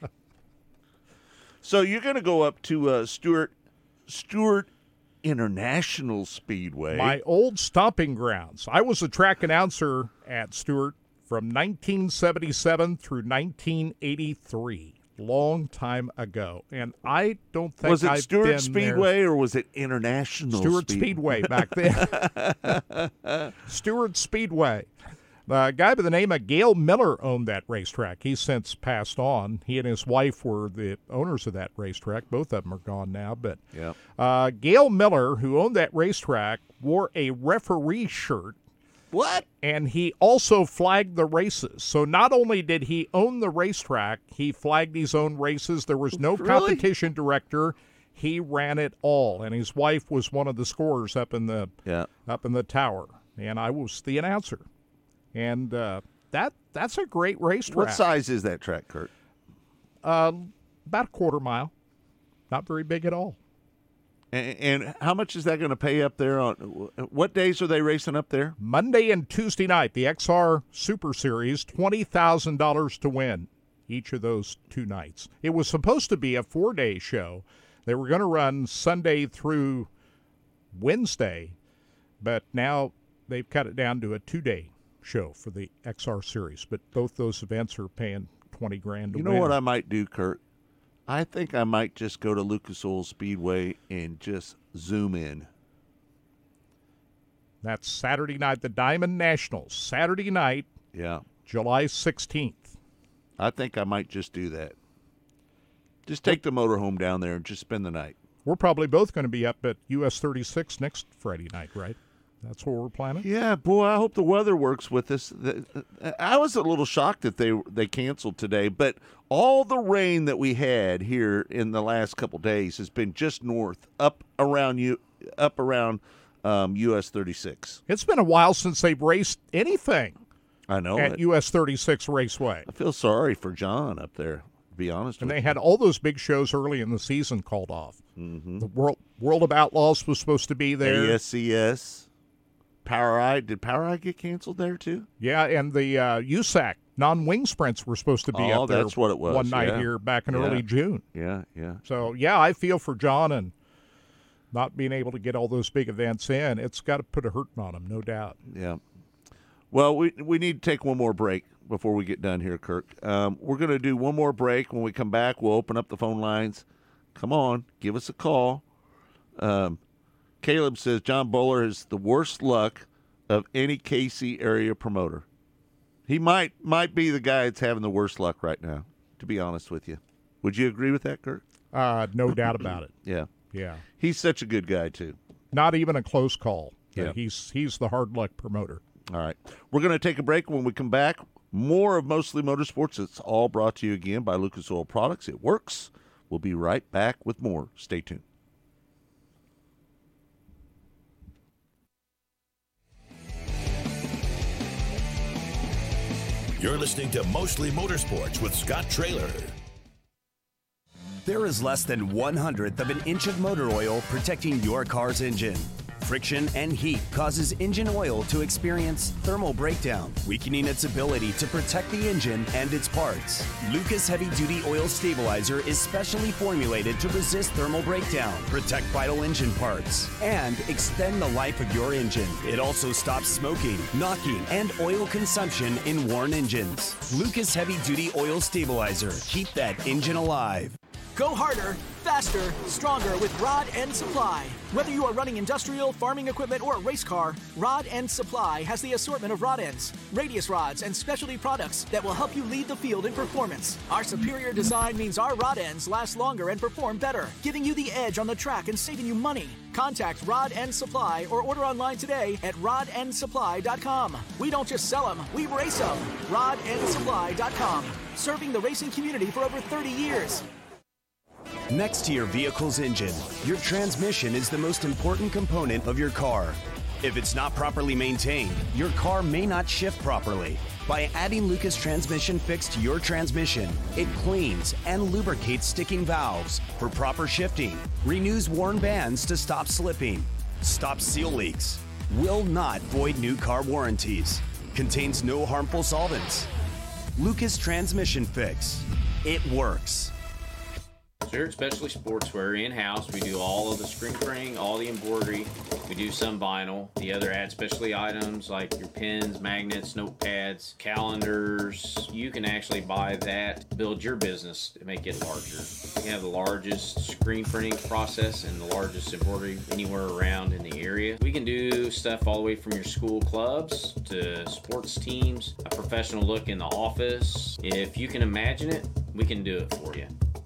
So you're going to go up to Stewart International Speedway. My old stomping grounds. I was a track announcer at Stewart from 1977 through 1983. Long time ago, and I don't think was it I've Stewart been Speedway there. Or was it International Stewart Speedway back then. Stewart Speedway. The guy by the name of Gail Miller owned that racetrack. He's since passed on. He and his wife were the owners of that racetrack. Both of them are gone now. But Gail Miller, who owned that racetrack, wore a referee shirt. What? And he also flagged the races. So not only did he own the racetrack, he flagged his own races. There was no competition director. He ran it all, and his wife was one of the scorers up in the tower, and I was the announcer. And that's a great racetrack. What size is that track, Kurt? About a quarter mile. Not very big at all. And how much is that going to pay up there? On what days are they racing up there? Monday and Tuesday night, the XR Super Series, $20,000 to win each of those 2 nights. It was supposed to be a 4-day show. They were going to run Sunday through Wednesday, but now they've cut it down to a 2-day show for the XR Series. But both those events are paying $20,000 to win. You know what I might do, Kurt? I think I might just go to Lucas Oil Speedway and just zoom in. That's Saturday night, the Diamond Nationals. Saturday night, July 16th. I think I might just do that. Just take the motorhome down there and just spend the night. We're probably both going to be up at US 36 next Friday night, right? That's what we're planning? Yeah, boy, I hope the weather works with us. I was a little shocked that they canceled today, but all the rain that we had here in the last couple days has been just north, up around US 36. It's been a while since they've raced anything I know at it. US 36 Raceway. I feel sorry for John up there, to be honest And with they you. had all those big shows early in the season called off. Mm-hmm. The World of Outlaws was supposed to be there. ASCS. Power Eye. Did Power Eye get canceled there, too? Yeah, and the USAC non-wing sprints were supposed to be up there that's what it was. one night yeah. here back in Yeah. early June. Yeah, yeah. So, yeah, I feel for John and not being able to get all those big events in. It's got to put a hurting on him, no doubt. Yeah. Well, we need to take one more break before we get done here, Kirk. We're going to do one more break. When we come back, we'll open up the phone lines. Come on, give us a call. Caleb says John Bowler has the worst luck of any KC area promoter. He might be the guy that's having the worst luck right now, to be honest with you. Would you agree with that, Kirk? No doubt about it. Yeah. Yeah. He's such a good guy, too. Not even a close call. Yeah. He's the hard luck promoter. All right. We're going to take a break. When we come back, more of Mostly Motorsports. It's all brought to you again by Lucas Oil Products. It works. We'll be right back with more. Stay tuned. You're listening to Mostly Motorsports with Scott Traylor. There is less than 1/100th of an inch of motor oil protecting your car's engine. Friction and heat causes engine oil to experience thermal breakdown, weakening its ability to protect the engine and its parts. Lucas Heavy Duty Oil Stabilizer is specially formulated to resist thermal breakdown, protect vital engine parts, and extend the life of your engine. It also stops smoking, knocking, and oil consumption in worn engines. Lucas Heavy Duty Oil Stabilizer. Keep that engine alive. Go harder, faster, stronger with Rod End Supply. Whether you are running industrial, farming equipment, or a race car, Rod End Supply has the assortment of rod ends, radius rods, and specialty products that will help you lead the field in performance. Our superior design means our rod ends last longer and perform better, giving you the edge on the track and saving you money. Contact Rod End Supply or order online today at rodendsupply.com. We don't just sell them, we race them. rodendsupply.com. Serving the racing community for over 30 years. Next to your vehicle's engine, your transmission is the most important component of your car. If it's not properly maintained, your car may not shift properly. By adding Lucas Transmission Fix to your transmission, it cleans and lubricates sticking valves for proper shifting, renews worn bands to stop slipping, stops seal leaks, will not void new car warranties, contains no harmful solvents. Lucas Transmission Fix. It works. Sure, especially sportswear in-house. We do all of the screen printing, all the embroidery. We do some vinyl. The other add specialty items like your pins, magnets, notepads, calendars. You can actually buy that, build your business to make it larger. We have the largest screen printing process and the largest embroidery anywhere around in the area. We can do stuff all the way from your school clubs to sports teams, a professional look in the office. If you can imagine it, we can do it for you.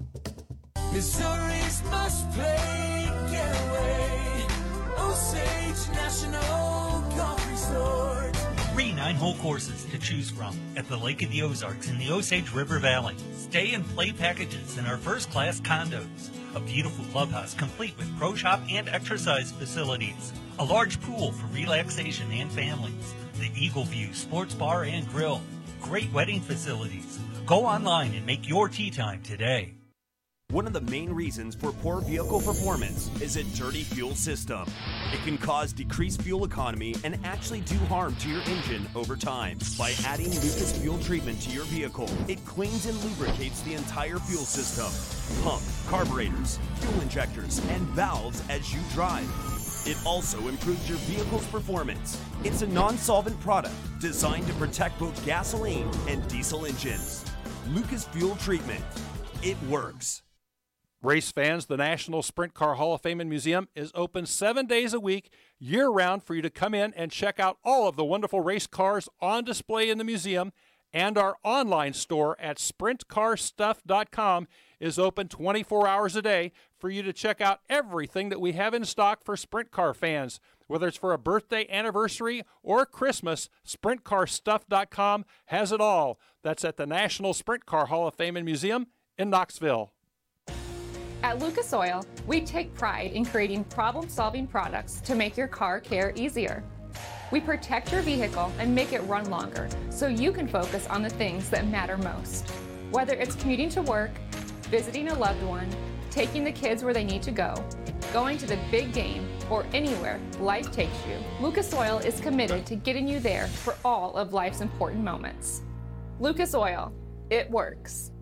Missouri's must play getaway. Osage National Golf Resort. 3 9-hole courses to choose from at the Lake of the Ozarks in the Osage River Valley. Stay and play packages in our first-class condos. A beautiful clubhouse complete with pro shop and exercise facilities. A large pool for relaxation and families. The Eagle View Sports Bar and Grill. Great wedding facilities. Go online and make your tee time today. One of the main reasons for poor vehicle performance is a dirty fuel system. It can cause decreased fuel economy and actually do harm to your engine over time. By adding Lucas Fuel Treatment to your vehicle, it cleans and lubricates the entire fuel system. Pump, carburetors, fuel injectors, and valves as you drive. It also improves your vehicle's performance. It's a non-solvent product designed to protect both gasoline and diesel engines. Lucas Fuel Treatment. It works. Race fans, the National Sprint Car Hall of Fame and Museum is open 7 days a week, year-round, for you to come in and check out all of the wonderful race cars on display in the museum, and our online store at sprintcarstuff.com is open 24 hours a day for you to check out everything that we have in stock for sprint car fans. Whether it's for a birthday, anniversary, or Christmas, sprintcarstuff.com has it all. That's at the National Sprint Car Hall of Fame and Museum in Knoxville. At Lucas Oil, we take pride in creating problem-solving products to make your car care easier. We protect your vehicle and make it run longer so you can focus on the things that matter most. Whether it's commuting to work, visiting a loved one, taking the kids where they need to go, going to the big game, or anywhere life takes you, Lucas Oil is committed to getting you there for all of life's important moments. Lucas Oil, it works.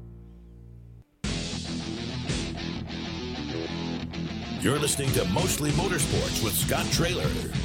You're listening to Mostly Motorsports with Scott Traylor.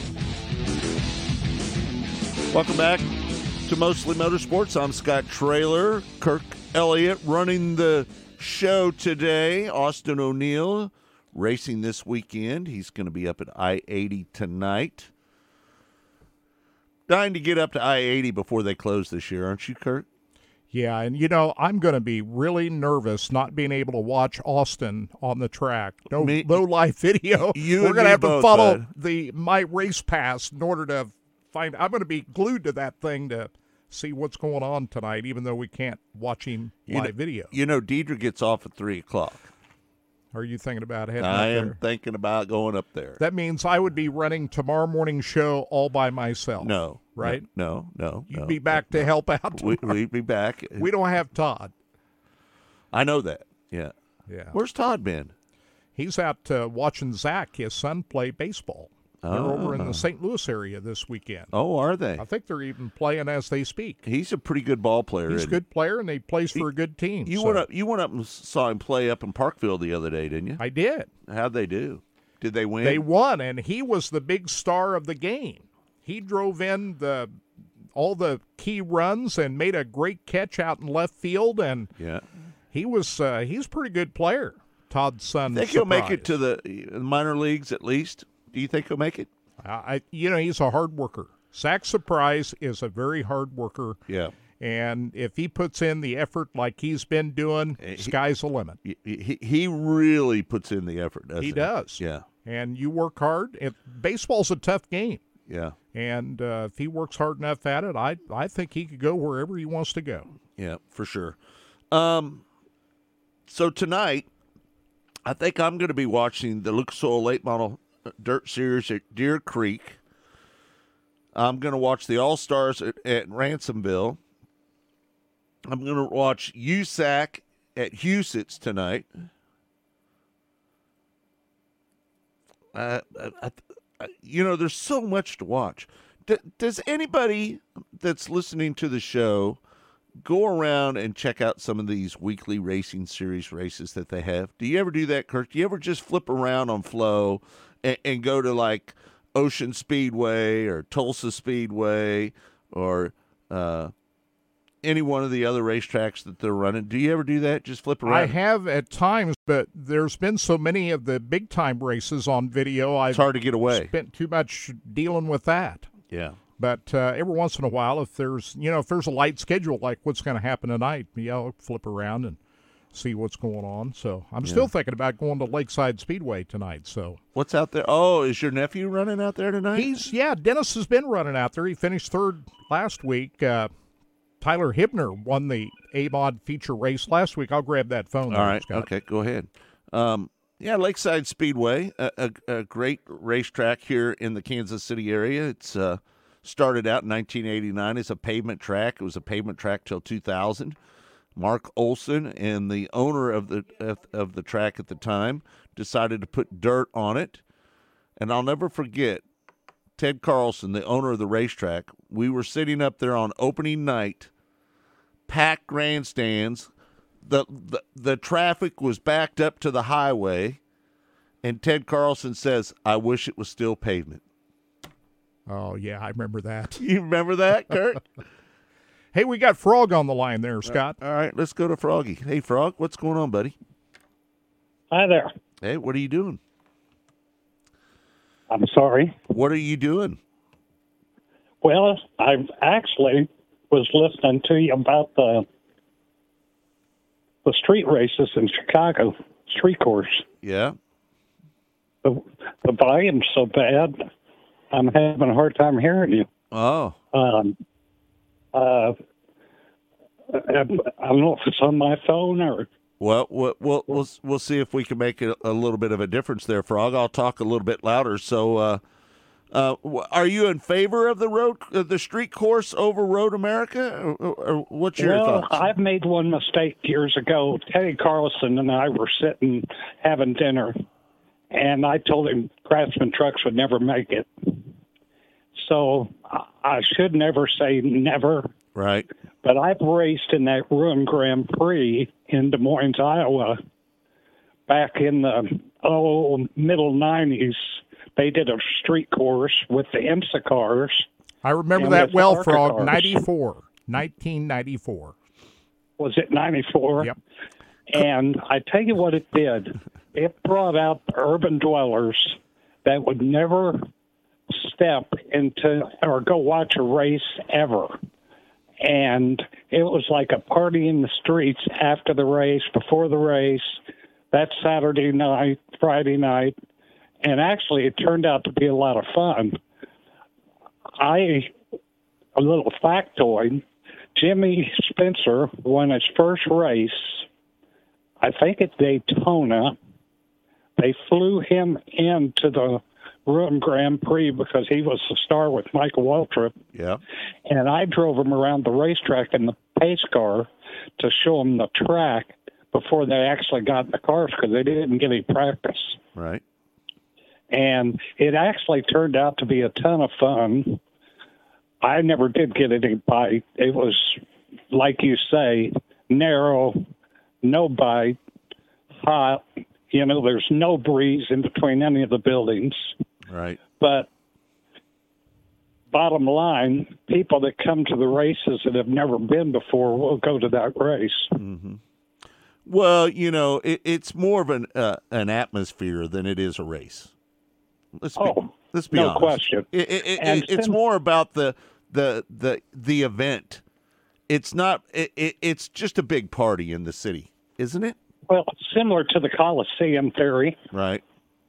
Welcome back to Mostly Motorsports. I'm Scott Traylor. Kirk Elliott running the show today. Austin O'Neill racing this weekend. He's going to be up at I-80 tonight. Dying to get up to I-80 before they close this year, aren't you, Kirk? Yeah, and you know, I'm going to be really nervous not being able to watch Austin on the track. No live video. We're going to have to follow my race pass in order to find. I'm going to be glued to that thing to see what's going on tonight, even though we can't watch him live video. You know, Deidre gets off at 3 o'clock. Are you thinking about heading I up am there? thinking about going up there. That means I would be running tomorrow morning's show all by myself. No. Right? No. You'd be back to help out. We'd be back. We don't have Todd. I know that. Yeah. Yeah. Where's Todd been? He's out watching Zach, his son, play baseball. They're over in the St. Louis area this weekend. Oh, are they? I think they're even playing as they speak. He's a pretty good ball player. He's a good player, and he plays for a good team. You went up and saw him play up in Parkville the other day, didn't you? I did. How'd they do? Did they win? They won, and he was the big star of the game. He drove in all the key runs and made a great catch out in left field, and he's a pretty good player. Todd's son. Think he'll make it to the minor leagues at least? Do you think he'll make it? He's a hard worker. Zach Surprise is a very hard worker. Yeah. And if he puts in the effort like he's been doing, sky's the limit. He really puts in the effort, doesn't he? He does. Yeah. And you work hard. Baseball's a tough game. Yeah. And if he works hard enough at it, I think he could go wherever he wants to go. Yeah, for sure. So tonight, I think I'm going to be watching the Lucas Oil Late Model Dirt Series at Deer Creek. I'm going to watch the All-Stars at Ransomville. I'm going to watch USAC at Huset's tonight. There's so much to watch. Does anybody that's listening to the show go around and check out some of these weekly racing series races that they have? Do you ever do that, Kirk? Do you ever just flip around on Flow and go to like Ocean Speedway or Tulsa Speedway or any one of the other racetracks that they're running? Do you ever do that? Just flip around? I have at times, but there's been so many of the big-time races on video, it's hard to get away. Spent too much dealing with that. Yeah. But every once in a while, if there's a light schedule like what's going to happen tonight, I'll flip around and see what's going on. So I'm still thinking about going to Lakeside Speedway tonight. So what's out there? Oh, is your nephew running out there tonight? Dennis has been running out there. He finished third last week. Tyler Hibner won the A-Mod feature race last week. I'll grab that phone. All right. Okay, go ahead. Lakeside Speedway, a great racetrack here in the Kansas City area. It's started out in 1989 as a pavement track. It was a pavement track till 2000. Mark Olson and the owner of the track at the time decided to put dirt on it. And I'll never forget Ted Carlson, the owner of the racetrack. We were sitting up there on opening night, packed grandstands. The traffic was backed up to the highway, and Ted Carlson says, "I wish it was still pavement." Oh, yeah, I remember that. You remember that, Kurt? Hey, we got Frog on the line there, Scott. All right, let's go to Froggy. Hey, Frog, what's going on, buddy? Hi there. Hey, what are you doing? I'm sorry. What are you doing? Well, I actually was listening to you about the street races in Chicago, street course. Yeah. The volume's so bad, I'm having a hard time hearing you. Oh. I don't know if it's on my phone or. Well, we'll see if we can make a little bit of a difference there, Frog. I'll talk a little bit louder. So, Are you in favor of the street course over Road America? Or what's your thoughts? I've made one mistake years ago. Teddy Carlson and I were sitting having dinner, and I told him Craftsman trucks would never make it. So I should never say never. Right. But I've raced in that Ruin Grand Prix in Des Moines, Iowa, back in the middle 90s. They did a street course with the IMSA cars. I remember that well, Frog, 1994. Was it 94? Yep. And I tell you what it did. It brought out the urban dwellers that would never step into or go watch a race ever. And it was like a party in the streets after the race, before the race, that Saturday night, Friday night. And actually, it turned out to be a lot of fun. A little factoid, Jimmy Spencer won his first race, I think at Daytona. They flew him into the Ruin Grand Prix because he was the star with Michael Waltrip. Yeah. And I drove him around the racetrack in the pace car to show him the track before they actually got in the cars because they didn't get any practice. Right. And it actually turned out to be a ton of fun. I never did get any bite. It was, like you say, narrow, no bite, hot. You know, there's no breeze in between any of the buildings. Right. But bottom line, people that come to the races that have never been before will go to that race. Mm-hmm. Well, you know, it's more of an atmosphere than it is a race. Let's be honest. No question. It's more about the event. It's not. It's just a big party in the city, isn't it? Well, it's similar to the Coliseum theory, right?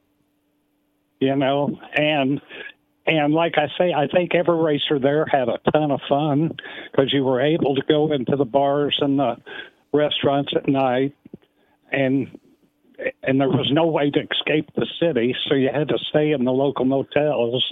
You know, and like I say, I think every racer there had a ton of fun because you were able to go into the bars and the restaurants at night, and there was no way to escape the city, so you had to stay in the local motels,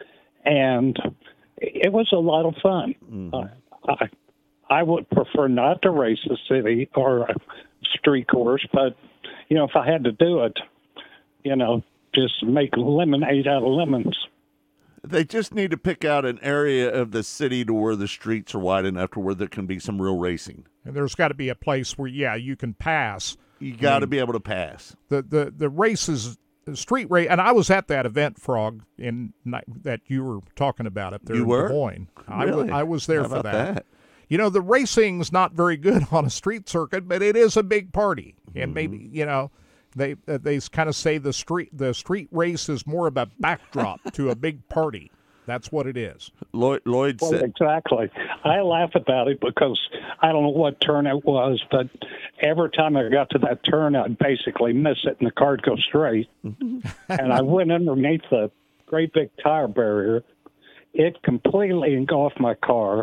and it was a lot of fun. Mm-hmm. I would prefer not to race a city or a street course, but, you know, if I had to do it, you know, just make lemonade out of lemons. They just need to pick out an area of the city to where the streets are wide enough to where there can be some real racing. And there's got to be a place where, you can pass. You got to be able to pass. The races, the street race, and I was at that event, Frog, that you were talking about up there in Des Moines. Really? I was there How for about that. You know, the racing's not very good on a street circuit, but it is a big party. And maybe, you know, they kind of say the street race is more of a backdrop to a big party. That's what it is. Lloyd said. Exactly. I laugh about it because I don't know what turn it was, but every time I got to that turn, I'd basically miss it and the car'd go straight. And I went underneath the great big tire barrier. It completely engulfed my car.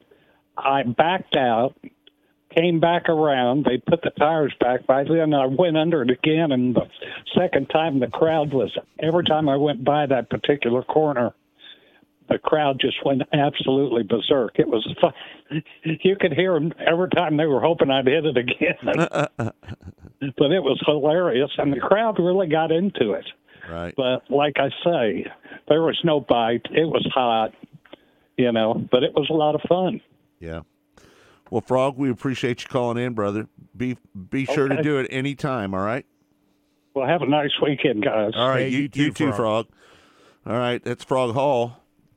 I backed out, came back around. They put the tires back. By then, I went under it again, and the second time the crowd was, every time I went by that particular corner, the crowd just went absolutely berserk. It was fun. You could hear them every time they were hoping I'd hit it again. But it was hilarious, and the crowd really got into it. Right. But like I say, there was no bite. It was hot, you know, but it was a lot of fun. Yeah. Well, Frog, we appreciate you calling in, brother. Be sure to do it anytime, all right? Well, have a nice weekend, guys. All right, Hey, you too, Frog. All right, that's Frog Hall.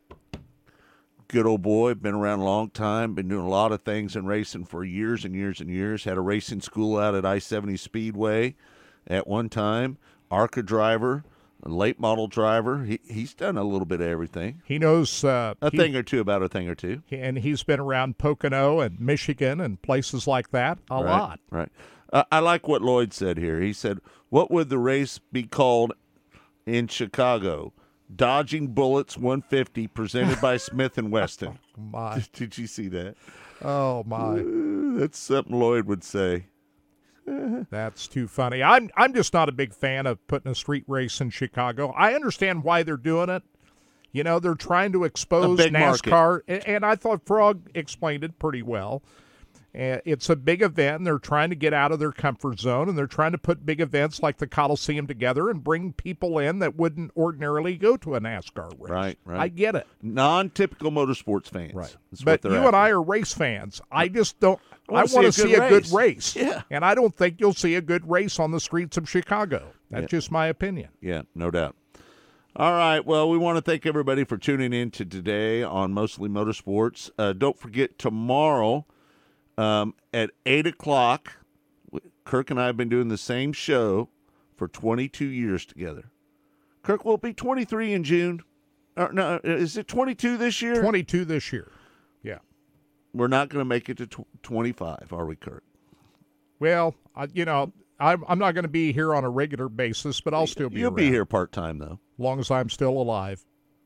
Good old boy, been around a long time, been doing a lot of things in racing for years and years and years. Had a racing school out at I-70 Speedway at one time. ARCA driver, a late model driver. He's done a little bit of everything. He knows a thing or two about a thing or two. And he's been around Pocono and Michigan and places like that a lot. Right. I like what Lloyd said here. He said, what would the race be called in Chicago? Dodging Bullets 150 presented by Smith & Wesson. My. Did you see that? Oh, my. That's something Lloyd would say. That's too funny. I'm just not a big fan of putting a street race in Chicago. I understand why they're doing it. You know, they're trying to expose big NASCAR, and I thought Frog explained it pretty well. It's a big event, and they're trying to get out of their comfort zone, and they're trying to put big events like the Coliseum together and bring people in that wouldn't ordinarily go to a NASCAR race. Right. I get it. Non-typical motorsports fans. Right. That's But what they're you and after. I are race fans. I just don't. I wanna want to see a good race. race. Yeah. And I don't think you'll see a good race on the streets of Chicago. That's just my opinion. Yeah, no doubt. All right. Well, we want to thank everybody for tuning in to today on Mostly Motorsports. Don't forget tomorrow at 8 o'clock, Kirk and I have been doing the same show for 22 years together. Kirk will be 23 in June. No, is it 22 this year? 22 this year. Yeah. We're not going to make it to 25, are we, Kirk? Well, I'm not going to be here on a regular basis, but I'll still be You'll around. be here part-time, though. As long as I'm still alive.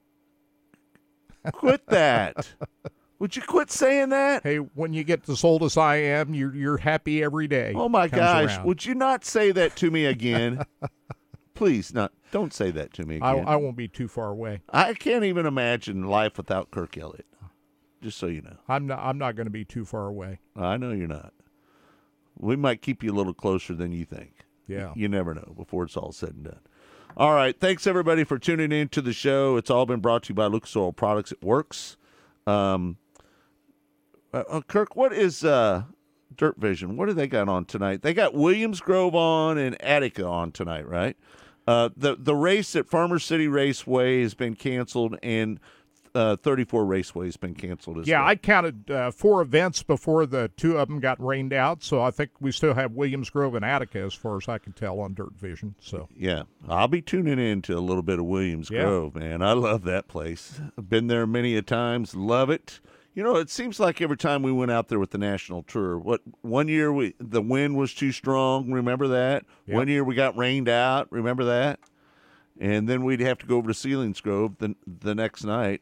Quit that. Would you quit saying that? Hey, when you get as old as I am, you're happy every day. Oh, my comes gosh. around. Would you not say that to me again? Please, don't say that to me again. I won't be too far away. I can't even imagine life without Kirk Elliott, just so you know. I'm not going to be too far away. I know you're not. We might keep you a little closer than you think. Yeah. You never know before it's all said and done. All right. Thanks, everybody, for tuning in to the show. It's all been brought to you by Lucas Oil Products. It works. Kirk, what is Dirt Vision? What do they got on tonight? They got Williams Grove on and Attica on tonight, right? The race at Farmer City Raceway has been canceled, and 34 Raceway has been canceled as well. I counted 4 events before the 2 of them got rained out, so I think we still have Williams Grove and Attica as far as I can tell on Dirt Vision. So yeah, I'll be tuning in to a little bit of Williams Grove, man. I love that place. I've been there many a times. Love it. You know, it seems like every time we went out there with the national tour, one year the wind was too strong, remember that? Yep. One year we got rained out, remember that? And then we'd have to go over to Selinsgrove the next night.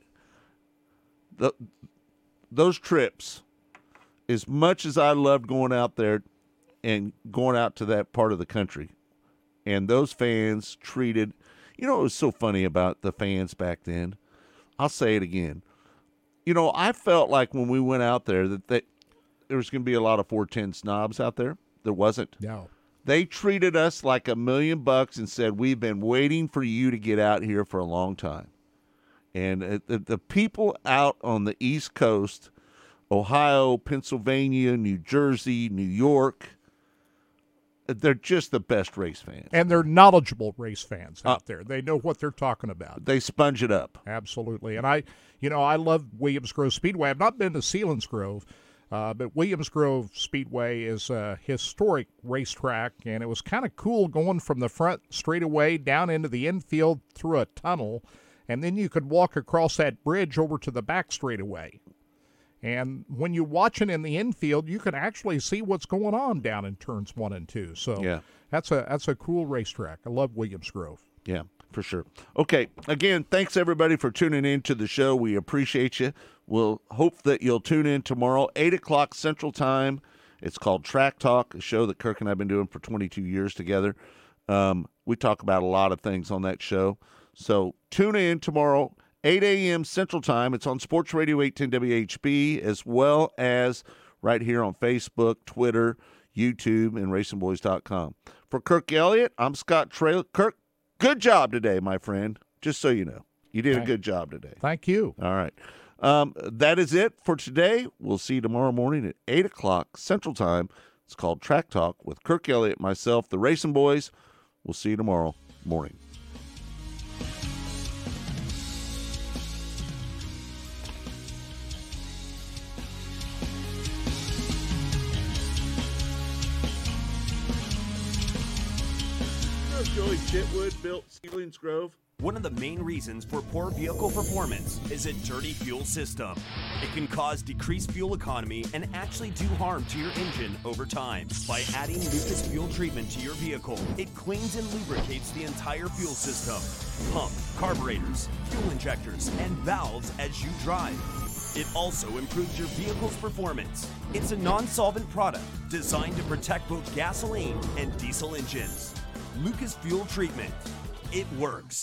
Those trips, as much as I loved going out there and going out to that part of the country, and those fans treated, it was so funny about the fans back then. I'll say it again. I felt like when we went out there that there was going to be a lot of 410 snobs out there. There wasn't. No. They treated us like $1 million and said, we've been waiting for you to get out here for a long time. And the people out on the East Coast, Ohio, Pennsylvania, New Jersey, New York, they're just the best race fans. And they're knowledgeable race fans out there. They know what they're talking about. They sponge it up. Absolutely. And I love Williams Grove Speedway. I've not been to Selinsgrove, but Williams Grove Speedway is a historic racetrack, and it was kind of cool going from the front straightaway down into the infield through a tunnel, and then you could walk across that bridge over to the back straightaway. And when you're watching in the infield, you can actually see what's going on down in turns 1 and 2. So yeah, that's a cool racetrack. I love Williams Grove. Yeah, for sure. Okay, again, thanks everybody for tuning in to the show. We appreciate you. We'll hope that you'll tune in tomorrow, 8 o'clock Central Time. It's called Track Talk, a show that Kirk and I have been doing for 22 years together. We talk about a lot of things on that show. So tune in tomorrow, 8 a.m. Central Time. It's on Sports Radio 810 WHB, as well as right here on Facebook, Twitter, YouTube, and RacingBoys.com. For Kirk Elliott, I'm Scott Traylor. Kirk, good job today, my friend. Just so you know. You did a good job today. Thank you. All right. That is it for today. We'll see you tomorrow morning at 8 o'clock Central Time. It's called Track Talk with Kirk Elliott, myself, the Racing Boys. We'll see you tomorrow morning. Joey Chitwood built Selinsgrove. One of the main reasons for poor vehicle performance is a dirty fuel system. It can cause decreased fuel economy and actually do harm to your engine over time. By adding Lucas Fuel Treatment to your vehicle, it cleans and lubricates the entire fuel system, pump, carburetors, fuel injectors, and valves as you drive. It also improves your vehicle's performance. It's a non-solvent product designed to protect both gasoline and diesel engines. Lucas Fuel Treatment. It works.